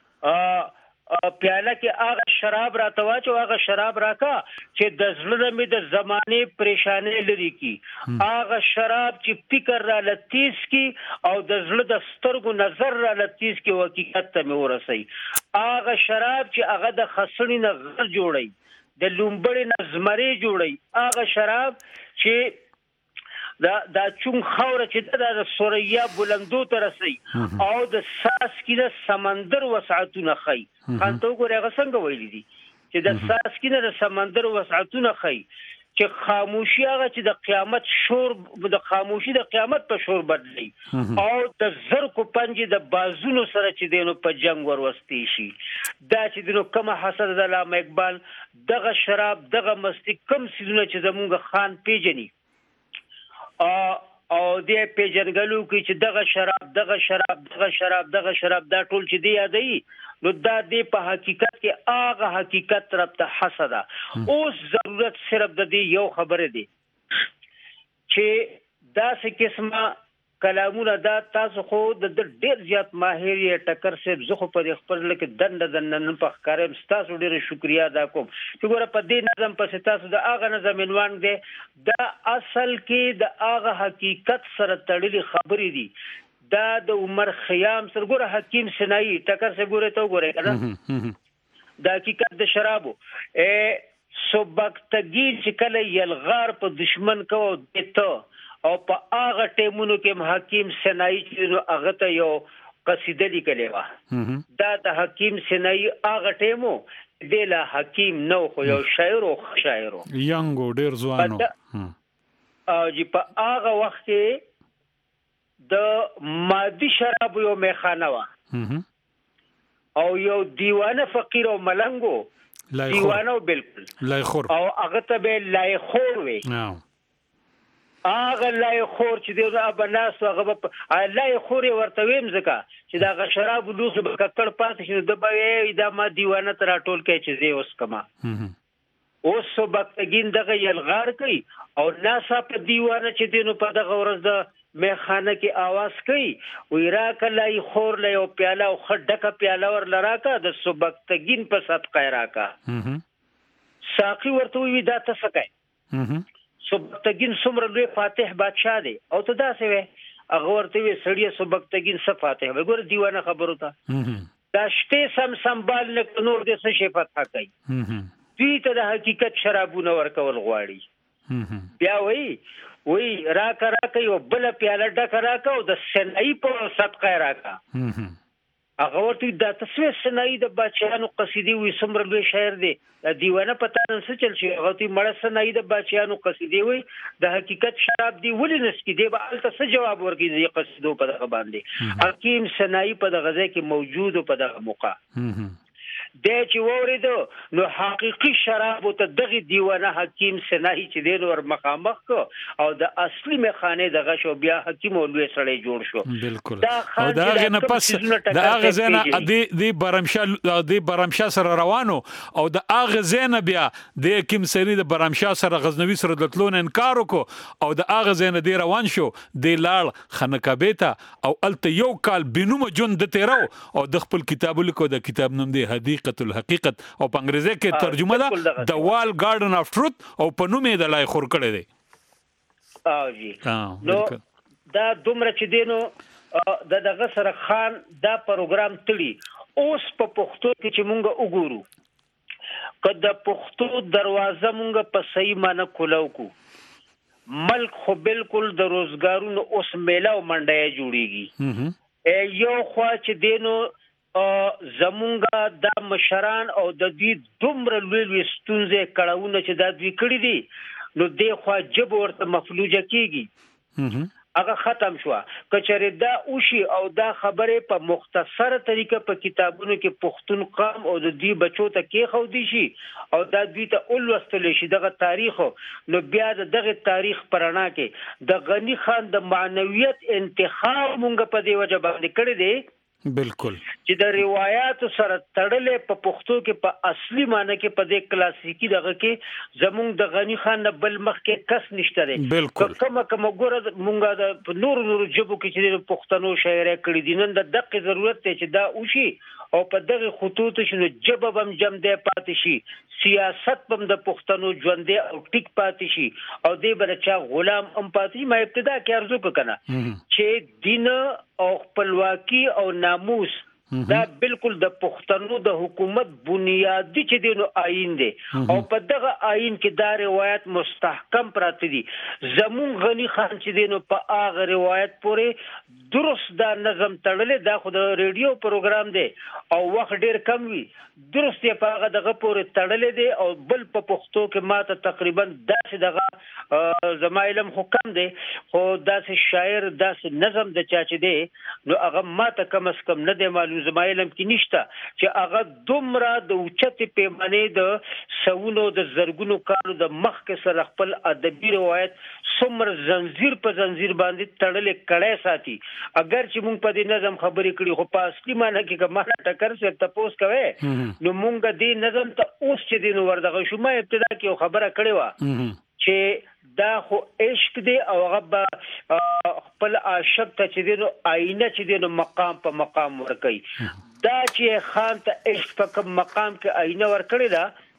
پیاله کې هغه شراب راته واچو هغه شراب راکا چې د زړه مې د زمانه پریشانې لري کی هغه شراب چې فکر را لتیس کی او د زړه د سترګو نظر را لتیس کی حقیقت ته مې ورسي هغه شراب چې هغه د خسنی نه غر جوړي د لومبړې نه زمري جوړي هغه شراب چې دا دا چون خوره چې د سوریا بلندو ته رسي او د ساس کې د سمندر وسعتونه خي خان ته ګوره هغه څنګه ویلي دي چې د ساس کې د سمندر وسعتونه خي چې خاموشي هغه چې د قیامت شور د خاموشي د قیامت په شور بدلی او د زر کو پنځه د بازونو سره چې دینو په جنگ وروستي شي دا چې دینو کومه حسد د علامه اقبال دغه شراب دغه مستی کم سيزونه چې زمونږ خان پیجني او او دې پیجنګلو کې چې دغه شراب دغه شراب دغه شراب دغه شراب دا ټول چې دی یادي نو دا دې په حقیقت کې هغه حقیقت طرف ته حسده اوس ضرورت صرف د دې یو خبره دی چې دا څه قسمه کلامونه دا تاسو خو د ډېر زیات ماهر یې ټکر سه زه خو په خپل لکه دند دند په ښکارم تاسو ډېر شکریا ادا کوم چې ګوره په دې نظم پسې تاسو د هغه نظم عنوان دی دا اصل کې د هغه حقیقت سره تړلي خبرې دي دا د عمر خیام سره ګوره حکیم سنائی ټکر سه ګوره ته ګوره کنه د حقیقت د شرابو ا سبکتگی چې کله یلغار په دشمن کو دته او په هغه ټیمونو کې حکیم سنائی چې نو هغه ته یو قصیده لیکلې و دا د حکیم سنائی هغه ټیمو دله حکیم نو خو یو شاعر او شاعر یانګو ډیر ځوانو او چې په هغه وخت کې د مادي شراب یو میخانه و او یو دیوانه فقیر او ملنګو دیوانه بالکل لایخور او هغه ته به لایخور وي هغه لای خور چې دی هغه ناس هغه لای خور ورته ویم ځکه چې دا غ شراب لوخ به ککړ پاتې شي د به دا ما دیوانه تر ټول کې چې زی اوس کما اوس سبکتګین دغه یلغار کوي او ناسا په دیوانه چې دینو په دغه ورځ د میخانه کې आवाज کوي ویرا کلای خور له او پیاله او خډکه پیاله ور لراکا د سبکتګین په صدقه راکا ساقي ورته وی دا څه کوي سبکتګین څومره لوی فاتح بادشاہ دی او ته دا څه وی هغه ورته وی سړی سبکتګین څه فاتح وګوره دیوانه خبرو ته دا شته سم سنبال نه نور د څه شي فتح کوي دوی ته د حقیقت شرابونه ورکول غواړي بیا وی وی راکا راکا یو بل پیاله ډکه راکا او د سنای په صدقه راکا هغه ورته د تسوی سنای د بچیانو قصیدې وی سمر لوی شاعر دی د دیوانه پتا نن څه چل شي هغه تی مړ سنای د بچیانو قصیدې وی د حقیقت شراب دی ولې نسکی دی به الته څه جواب ورکړي د قصیدو په دغه باندې حکیم سنای په دغه ځای کې موجود په دغه موقع د چې وریدو نو حقيقي شراب ته دغه دیوانه حکیم سنای چې دین ور مخامخ کو او د اصلي میخانه دغه شو بیا حکیم ولوي سړی جوړ شو بالکل او دا غه نه پس د اغه زنه د د برمشاه د برمشاه سره روانو او د اغه زنه بیا د حکیم سری د برمشاه سره غزنوي سره د تلون انکار وکړو او د اغه زنه دی روان شو د لاړ خنکبیتا او الته یو کال بنوم جون د تیرو او د خپل کتاب لیکو د کتاب نوم دی حدیقه الحقیقت او په انګریزي کې ترجمه ده د وال گارډن اف ټروت او په نوم یې د لای خور کړی دی او جی نو دا دومره چې دینو د دغه سره خان دا پروګرام تړي اوس په پښتو کې چې مونږ وګورو کله پښتو دروازه مونږ په صحیح معنی کولو کو ملک خو بالکل د روزګارونو اوس میله او منډه جوړیږي یو خوا چې دینو زمونږه د مشران او د دې دومره لوی ستونزې کړهونه چې دا دوی کړی دي نو د خوا جب ورته مفلوجه کیږي هغه ختم شو کچره دا اوشي او دا خبره په مختصره طریقه په کتابونو کې پښتون قام او د دې بچو ته کې خو دي شي او دا دوی ته اولوستل شي دغه تاریخ نو بیا دغه تاریخ پرانا کې د غنی خان د معنویت انتخاب مونږ په دی وجه باندې کړی دی بالکل چې د روایت سره تړلې په پښتو کې په اصلي معنی کې په دې کلاسیکی دغه کې زمونږ د غنی خان بل مخ کې کس نشته دی بالکل کومه کومه ګوره مونږه د نور نور جبو کې چې د پښتنو شاعر کړي دي نن د دقه ضرورت ته چې دا وشي او په دغه خطوط شنو جبب هم جم دی پاتې شي سیاست هم د پښتنو ژوند دی او ټیک پاتې شي او دې برچا غلام هم پاتې ما ابتدا کې ارزو وکړه چې دین او خپلواکي او ناموس دا بالکل د پښتنو د حکومت بنیادی چې دینو آئین دی او په دغه آئین کې دا روایت مستحکم پراته دي زمون غنی خان چې دینو په هغه روایت پورې درست دا نظم تړلې دا خو د ریډیو پروګرام دی او وخت ډیر کم وي درست یې په هغه دغه پورې تړلې دی او بل په پښتو کې ماته تقریبا داسې دغه زمایلم حکم دی خو داسې شاعر داسې نظم د چا چې دی نو هغه ماته کم از کم نه دی معلوم زمایلم کې نشته چې هغه دومره د اوچتې پیمانې د سونو د زرګونو کالو د مخ کې سره خپل ادبي روایت څومره زنجیر په زنجیر باندې تړلې کړای ساتي اگر چې مونږ په دې نظم خبرې کړي خو په اصلي معنی کې کماله ټکر سره تاسو کوي نو مونږ دې نظم ته اوس چې دین وردغه شومه ابتدا کې خبره کړې و چې دا خو عشق دی او هغه خپل عاشق ته چې دینو آینه چې دینو مقام په مقام ورکي دا چې خان ته عشق په کوم مقام کې آینه ورکړي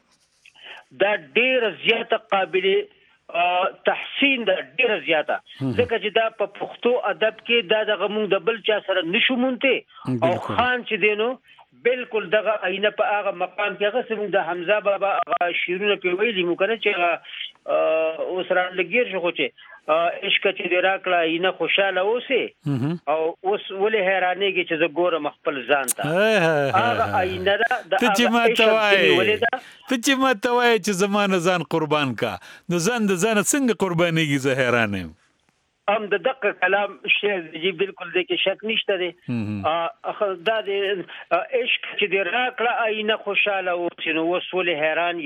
دا دا ډیر زیاته قابل تحسین دا ډیر زیاته ځکه چې دا په پښتو ادب کې دا د غمون د بل چا سره نشو مونته او خان چې دینو بالکل دغه آینه په هغه مقام کې هغه سمون د حمزه بابا هغه شیرونه په ویلي مو کنه چې اوس را لګیر شو چې عشق چې دی راکړه اینه خوشاله اوسه او اوس ولې حیرانېږي چې زه ګورم خپل ځان ته هغه آینه دا ته چې ما ته وایې ته چې ما ته وایې چې زمانه ځان قربان کا نو ځان د ځان څنګه قربانېږي زه حیران یم ام د دقه کلام شعر دی بالکل د کې شک نشته دی اخر دا د عشق چې دی راکړه آینه خوشاله اوسه نو اوس ولې حیران یې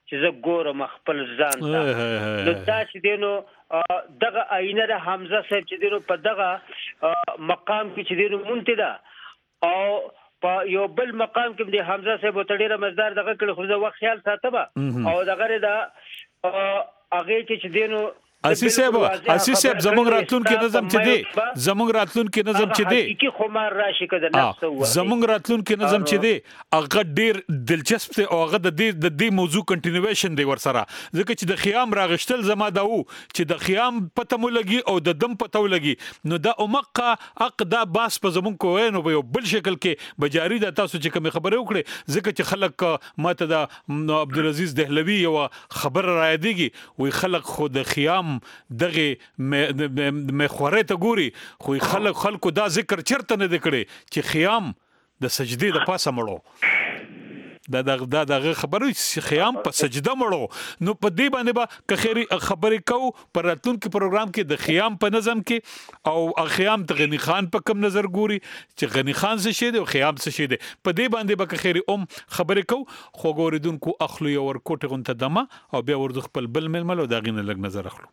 چې زه ګورم خپل ځان ته نو دا چې دینو دغه آینه د حمزه صاحب چې دینو په دغه مقام کې چې دینو مونته ده او په یو بل مقام کې د حمزه صاحب ته ډیره مزدار دغه کړي خو زه وخت خیال ساتم او دغه دا هغه چې دینو اسی صاحب اسی صاحب زمونږ راتلون کې نظم چې دی زمونږ راتلون کې نظم چې دی حقيقي خمار راشي کده نفس هو زمونږ راتلون کې نظم چې دی هغه ډیر دلچسپ دی او هغه د دې د دې موضوع کنټینیویشن دی ورسره ځکه چې د خیام راغشتل زما دا وو چې د خیام پته مو لګي او د دم پته ولګي نو دا اومقه عقدا باس په زمونږ کوی نو په بل شکل کې بجاری د تاسو چې کوم خبره وکړي ځکه چې خلک ماته د عبدالعزيز دهلوي یو خبر را یادېږي وي خلک خو د خیام دغه مې خوره ته ګوري خو خلک خلکو دا ذکر چرته نه دکړي چې خیام د سجدي د پاسه مړو دا دا دغه خبره چې خیام په سجده مړو نو په دې باندې با که خیری خبرې کو پر راتلون کې پروګرام کې د خیام په نظم کې او خیام ته غنی خان په کم نظر ګوري چې غنی خان څه شه دی او خیام څه شه دی په دې باندې به که خیری اوم خبرې کو خو ګوریدونکو اخلو یو ور کوټه غونته دمه او بیا ورته خپل بل ململو دا غینه لګ نظر اخلو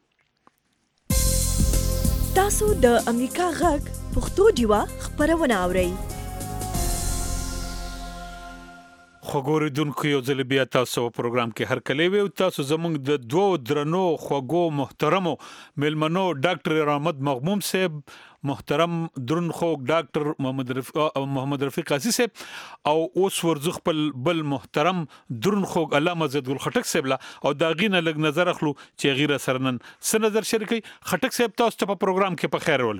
تاسو د امریکا غږ پښتو ډیوا خبرونه اورئ خو ګوریدونکو یو ځل بیا تاسو په پروګرام کې هر کله وي تاسو زموږ د دوه درنو خوګو محترمو ملمنو ډاکټر رحمت مغموم صاحب محترم درن خوګ ډاکټر محمد رفیق محمد رفیق قاضي صاحب او اوس ورزخ بل محترم درن خوګ علامه زید ګل خټک صاحب لا او دا غینه لګ نظر اخلو چې غیره سرنن س نظر شریکي خټک صاحب تاسو ته په پروګرام کې په خیر ول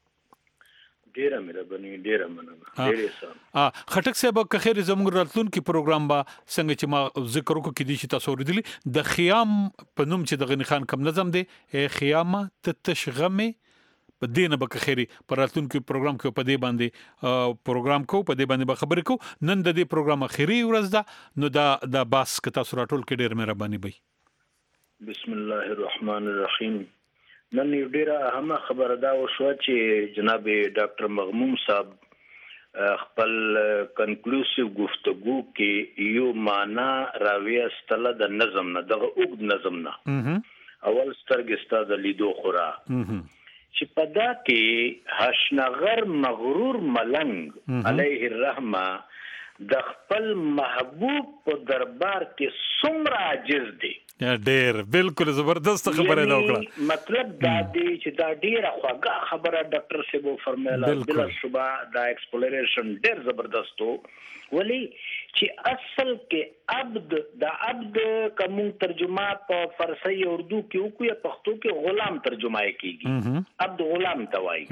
ډیره مهرباني ډیره مننه ډیره سلام ا خټک صاحب که خیر زموږ راتلون کې پروګرام با څنګه چې ما ذکر وکړ کې دي چې تاسو ورېدلی د خیام په نوم چې د غنی خان کم نظم دی خیامه تتشغمه په دینه به خیری پر راتلون کې پروګرام کې په دې باندې پروګرام کو په دې باندې به خبرې کو نن د دې پروګرام اخیری ورځ ده نو دا د باس ک تاسو راټول کې ډیر مهرباني وي بسم الله الرحمن الرحیم نن یو ډیره اهمه خبره دا وشو چې جناب ډاکټر مغموم صاحب خپل کنکلوسیو گفتگو کې یو معنا راوي استله د نظم نه دغه اوږد نظم نه اول سترګستا د لیدو خورا چې پدا کې حشنغر مغرور ملنګ علیه الرحمه د خپل محبوب په دربار کې څومره عاجز دی یا ډیر بالکل زبردست خبره دا وکړه مطلب دا دی چې دا ډیره خوږه خبره ډاکټر سیبو فرمایله بلا شبہ دا ایکسپلوریشن ډیر زبردست وو ولی چې اصل کې عبد دا عبد کوم ترجمه په فارسی او اردو کې او په پښتو کې غلام ترجمه کیږي عبد غلام توای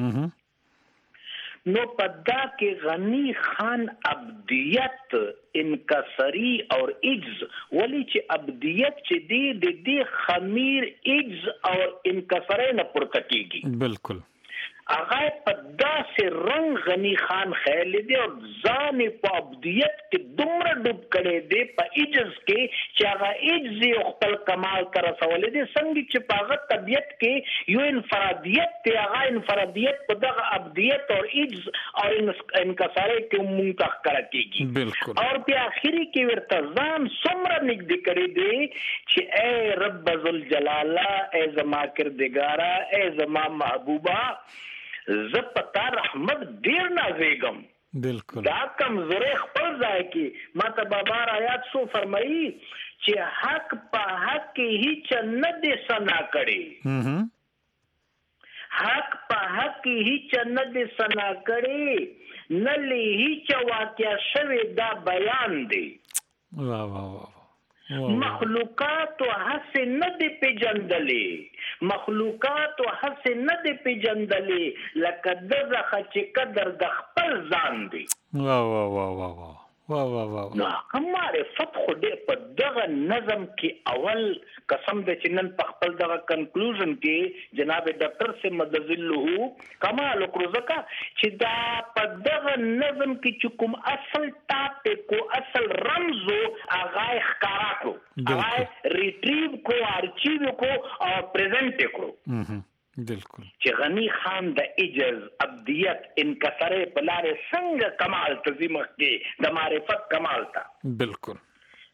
نو پدا کې غنی خان عبدیت انکسری اور عجز ولی چې عبدیت چې دی د دې خمیر عجز اور انکسری نه پورته کیږي بالکل هغه پدا سے رنگ غنی خان خیال دی او ځان په عبدیت کې دومره ډوب کړي دی په عجز کې چې هغه عجز خپل کمال تر رسول دي څنګه چې په هغه طبيعت کې یو انفرادیت ته هغه انفرادیت په دغه عبدیت او عجز او انکساری کې مونږ ښکار کیږي بالکل اور په اخري کې ورته ځان څومره نږدې کړي دی چې اے رب ذل جلاله اے زما کردګارا اے زما محبوبا زه پتا رحمت ډیر نازېږم بالکل دا کمزوري خپل ځای کې ماته بابا آیات سو فرمایي چې حق په حق کې هیڅ نه دي سنا کړي حق په حق کې هیڅ نه دي سنا کړي نه لی هیڅ واقعیا شوی دا بیان دی واه واه واه مخلوقات هڅه نه دی پیجندلې مخلوقات هڅه نه دی پیجندلې لکه دغه چې قدر د خپل ځان دی واه واه واه واه واه واه واه نو هماره فتح دې په دغه نظم کې اول قسم د چنن په خپل دغه کنکلوژن کې جناب ډاکټر سے مدذله کمال کروزکا چې دا په دغه نظم کې چې کوم اصل ټاپ کو اصل رمزو هغه ښکارا کو هغه ریټریو کو ارچیو کو او پریزنټ کو بالکل چې غنی خان د عجز عبدیت انکسره په لارې څنګه کمال تزیمه کې د معرفت کمال تا بالکل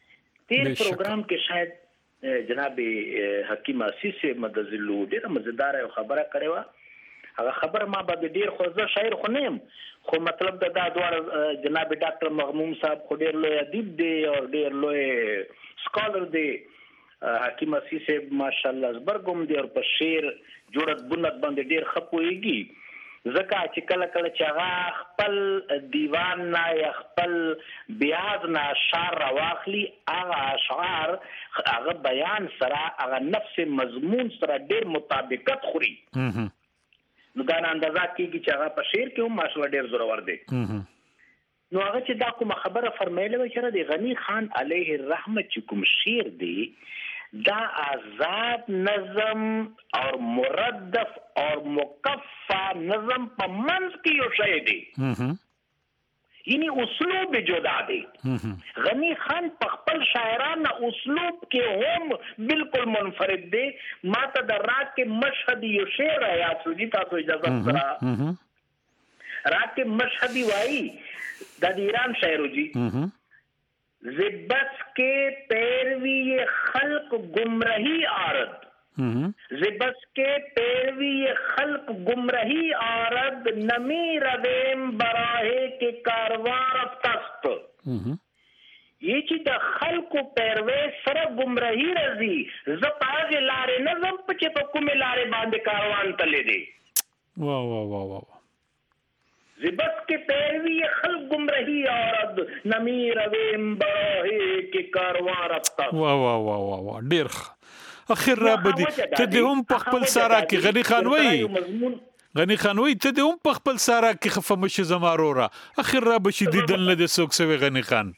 تیر پروګرام کې شاید جناب حکیم اسیسی مدذلو ډیره مزیدار خبره کړې و. هغه خبر ما به ډیر خو زه شاعر خو نه يم، خو مطلب دا دواړه جناب ډاکټر مغموم صاحب خو ډیر لوی ادیب دی او ډیر لوی سکالر دی. حکیم اسیسی ماشاءالله زبرګم دی او په شعر جوړت بنت باندې ډیر خپويږي. ځکه چې کله کله چې هغه خپل دیوان نه یا خپل بیاض نه اشعار راواخلي، هغه اشعار هغه بیان سره هغه نفس مضمون سره ډیر مطابقت خوري. نو دا اندازه کېږي چې هغه په شعر کې هم ماشاءالله ډیر زورور دی. نو هغه چې دا کومه خبره فرمایله و چې د غنی خان علیه الرحمه چې کوم شعر دی دا آزاد نظم اور مردف اور مکفا نظم په منځ کې یو شی دی، یعنی اسلوب جدا دی. غنی خان په خپل شاعرانه اسلوب کې هم بالکل منفرد دی. ما ته د راګ کې مشهدی یو شعر یاد شو، دي تاسو اجازه سره راګ کې مشهدی وایي دا د ایران شاعر جی زبس کے پیروی خلق گمرہی آرد، زبس کے پیروی خلق گمرہی آرد نمی رویم براہے کے کارواں رفتست. یہ چی دا خلق پیروی سر گمرہی رضی زپاگ لارے نظم پچے پا کم لارے باندے کاروان تلے دے. واہ واہ واہ واہ. زبس کے پیروی خلق گمرہی عورت نمی رویم براہے کے کارواں رفتہ. واہ واہ واہ واہ واہ ډیر اخر را بدی ته دې هم په خپل سارا کې غنی خان وای غنی خان وای ته دې هم په خپل سارا کې خفه مشه زمارورا اخر را بشي دې دل نه سوک سوي غنی خان.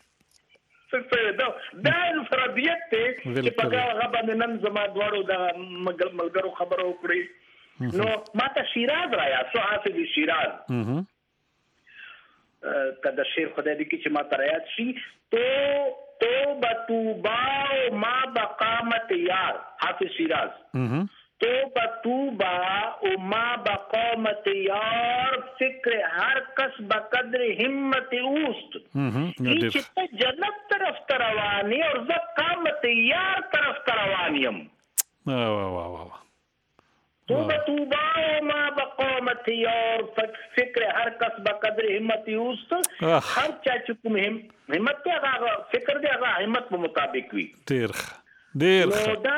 دا انفرادیت ته چې په هغه باندې نن زما دواړو د ملګرو خبرو کړی. نو ماته شیراز رایا سو حافظ شیراز کدا شیر خدای دې کې چې ما تریات شي تو تو بتوبا ما بقامت یار حافظ شیراز تو بتوبا او ما بقامت یار فکر هر کس بقدر همت اوست. یہ چې جنت طرف روانی اور ز قامت یار طرف روانیم. واہ واہ واہ واہ. تو بتوبا ما بقامت یار فکر هر کس بقدر همت اوست. هر چا چې کوم همت دی هغه فکر دی هغه همت په مطابق وي. ډیر ډیر دا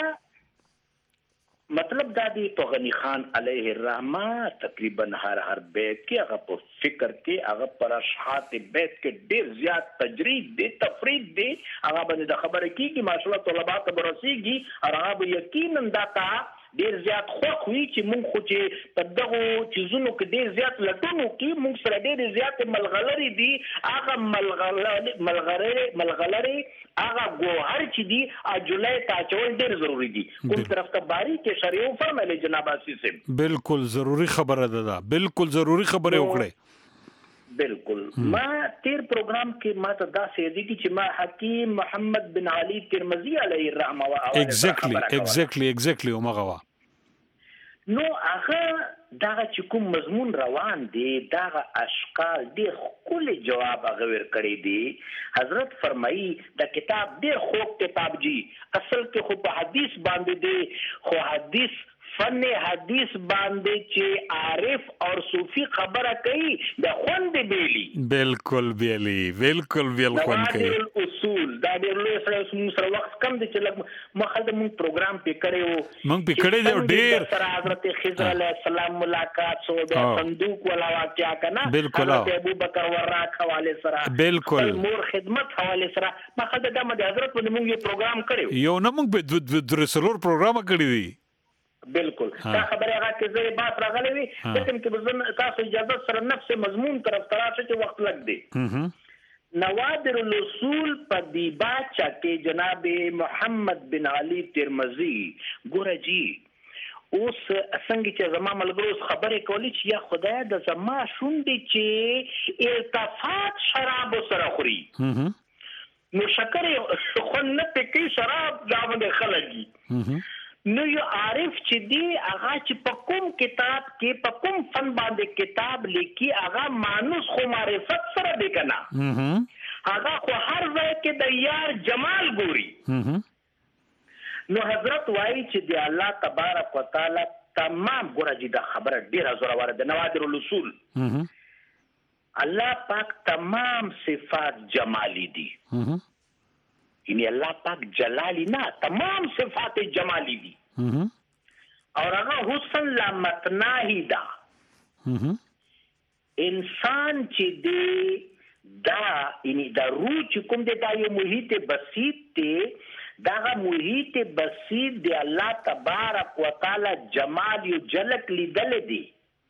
مطلب دا دی تو غنی خان علیه الرحمه تقریبا هر هر بیت کې هغه په فکر کې هغه پر اشعات بیت کې ډیر زیات تجرید دی تفرید دی. هغه باندې د خبره کیږي ماشاءالله طلبات برسیږي او هغه یقینا دا تا ډیر زیات خوښ وي چې مونږ خو چې په دغه چیزونو کې ډیر زیات لټونو کې مونږ سره ډیر زیات ملغلري دي. هغه ملغلري ملغلري ملغلري هغه ګوهر چې دي اجولای تاچول ډیر ضروری دي. کوم طرف ته باری کې شریعو فرمایله جناب اسیسی بالکل ضروری خبره ده، بالکل ضروری خبره وکړه. بالکل. ما تیر پروگرام کې ما ته دا سې دي چې ما حکیم محمد بن علي ترمذی علیه الرحمه وا ایگزیکټلی ایگزیکټلی ایگزیکټلی عمره وا نو هغه دا چې کوم مضمون روان دی دا اشکال ډیر کول جواب هغه ور کړی دی. حضرت فرمایي دا کتاب ډیر خوب کتاب جی اصل کې خو په حدیث باندې دی، خو حدیث فن حدیث باندې چې عارف اور صوفی خبره کوي د خوند بیلی بالکل بیلی بالکل بیل خوند کوي. اصول دا ډېر لوی سره سره وخت کم دي چې لږ مخه د مونږ پروګرام پې کړی مونږ پې کړی دی ډېر سره حضرت خضر علیه السلام ملاقات سو د صندوق ولا واقعیا کنه بالکل حضرت ابوبکر وراق حواله سره بالکل مور خدمت حواله سره مخه د دمه حضرت باندې مونږ یو پروګرام کړی یو نه مونږ په د رسولور پروګرام کړی دی. بالکل دا خبره هغه کې زه بات راغلی وي لیکن کې بزن تاسو اجازه سره نفس مضمون طرف تراشه چې وخت لګ دی. نوادر الاصول په دیباچا کې جناب محمد بن علي ترمذی ګوره جی اوس څنګه چې زما ملګرو خبرې کولې چې یا خدای د زما شونډې چې التفات شراب سره خوري نو شکر خو نه پکې شراب دا باندې خلګي. نو یو عارف چې دی هغه چې په کوم کتاب کې په کوم فن باندې کتاب لیکي هغه مانوس خو معرفت سره دی کنه هغه خو هر ځای کې د یار جمال ګوري. نو حضرت وایي چې د الله تبارک وتعالى تمام ګوره چې دا خبره ډیره زوره ده، نوادر الاصول الله پاک تمام صفات جمالی دي، یعنی الله پاک جلالی نه، تمام صفات جمالی دي اور هغه حسن لا متناهی ده. انسان چې دی دا یعنی دا روح چې کوم دی دا یو محیط بسیط دی، داغه محیط بسیط دی الله تبارک وتعالى جمال یو جلک لیدل دی.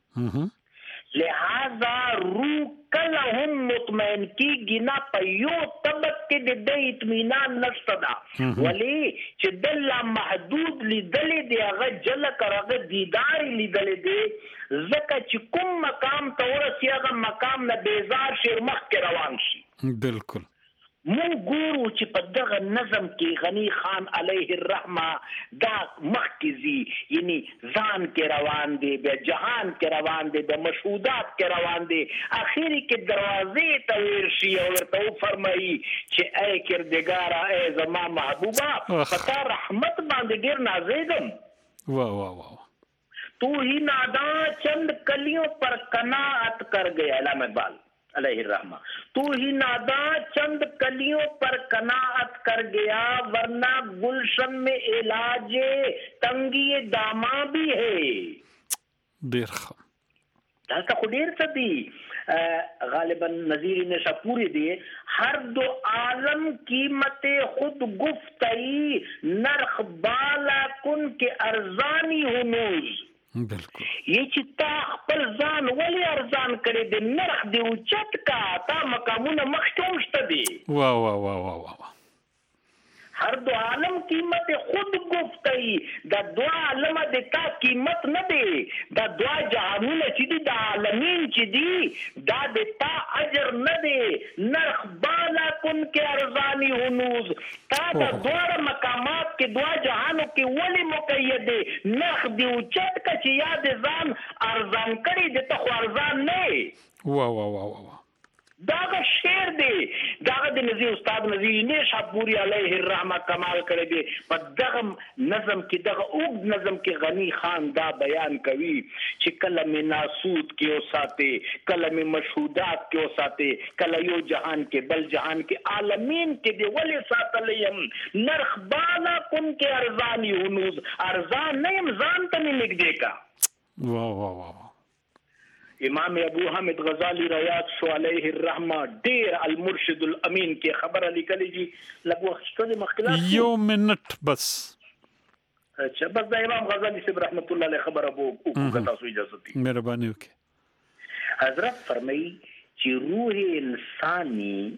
لہذا روح کله هم مطمئن کیږي نه په یو طبق کې د اطمینان نشته ده، ولی چې د محدود لیدل دی هغه جلک هغه دیدار لیدل دی، ځکه چې کوم مقام ته ورسی هغه مقام نه بیزار شي مخکې روان شي. بالکل مون ګورو چې په دغه نظم کې غنی خان علیه الرحمه دا مخکزي یعنی ځان کې روان دی، بیا جهان کې روان دی، بیا مشهودات کې روان دی، اخیری کې دروازې ته ورشي او ورته فرمایي چې اے کردګارا اے زما محبوبا پتا رحمت باندې ډیر نازېږم. واہ واہ واہ تو ہی نادا چند کلیوں پر قناعت کر گیا، علامہ اقبال علیہ الرحمہ، تو ہی نادا چند کلیوں پر قناعت کر گیا ورنہ گلشن میں علاج تنگی داما بھی ہے. دیر خ دلته خو ډیر څه دي، غالبا نظیر نشاپوری دی، ہر دو عالم قیمت خود گفتئی نرخ بالا کن کے ارزانی ہنوز. بالکل یہ چې تا خپل ځان ولې ارزان کړی دی، نرخ دی اوچت کا، تا مقامونه مخکې شته دي. واہ واہ واہ واہ واہ هر دو عالم قیمت خود گفتئی، دا دو عالم د تا قیمت نه دی، دا دو جهانونه چې دي د عالمین چې دي دا د تا اجر نه دی. نرخ بالا کن کې ارزانی هنوز، تا دا دوه مقامات کې دوا جهانو کې ولې مقید دی، نرخ دی اوچت کا چې یاد ځان ارزان کړي د ته خو ارزان نه. واہ واہ واہ واہ داغه شعر دی، داغه د نظیر استاد نظیر نشاپوری علیه الرحمه کمال کړی دی. په دغه نظم کې دغه اوږد نظم کې غنی خان دا بیان کوي چې کله مې ناسود کې اوساته، کله مې مشهودات کې اوساته، کله یو جهان کې بل جهان کې عالمین کې دی ولې ساتلیم، نرخ بالا کن کې ارزانی هنوز، ارزان نه يم ځان ته مې نږدې کا. واہ واہ واہ امام ابو حامد غزالی ریاض شو علیہ الرحمہ ډیر المرشد الامین کې خبره لیکلې دي، لږ وخت شته مخکې یو منټ بس. اچھا بس د امام غزالی صاحب رحمت الله علیه خبره وو او تاسو اجازه دي مهرباني وکړئ. حضرت فرمایي چې روح انسانی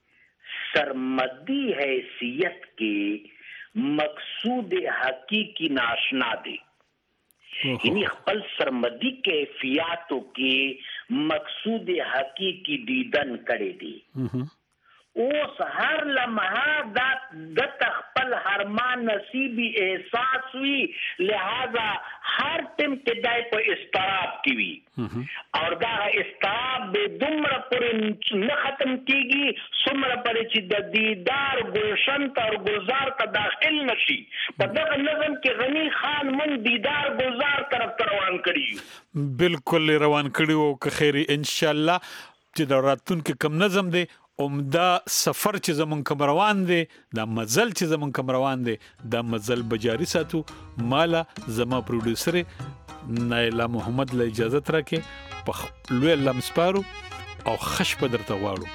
سرمدی حیثیت کې مقصود حقیقی ناشنا دی، یعنی خپل سرمدی کیفیاتو کې مقصود حقیقی دیدن کړي دي. اوس هر لمحه دا د خپل هرمان نصیبی احساس وی، لہذا هر ټیم کې دای په استراب کې وی اور دا استراب به دومره پورې نه ختم کیږي څومره پرې چې د دیدار گلشن تر گلزار ته داخل نشي. په دغه نظم کې غنی خان من دیدار گلزار طرف روان کړي، بالکل روان کړي او که خیر ان شاء الله چې د راتلونکي کم نظم دی عمده سفر چې زمون کوم روان دی، دا مزل چې زمون کوم روان دی، دا مزل بجاری ساتو. مالا زما پروډوسر نایلا محمد له اجازه راکې په لوی لمسپارو او خش په درته غواړو.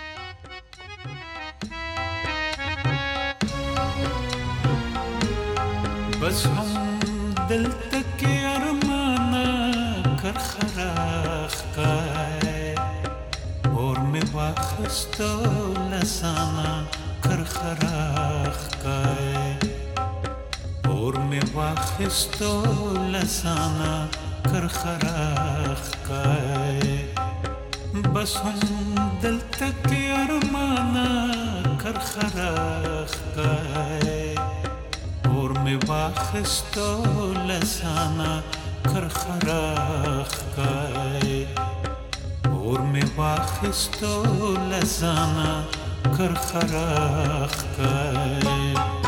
بس هم دل تک ارمانا کر خراخ کای اور میں واخستو لسانا کر خراخ کای اور میں واخستو لسانا کر خراخ کای بس هم دل تک ارمانا کر خراخ کای اور میں واخستو لسانا کر خراخ کای اور میں واخستو لسانا کرخراخ کای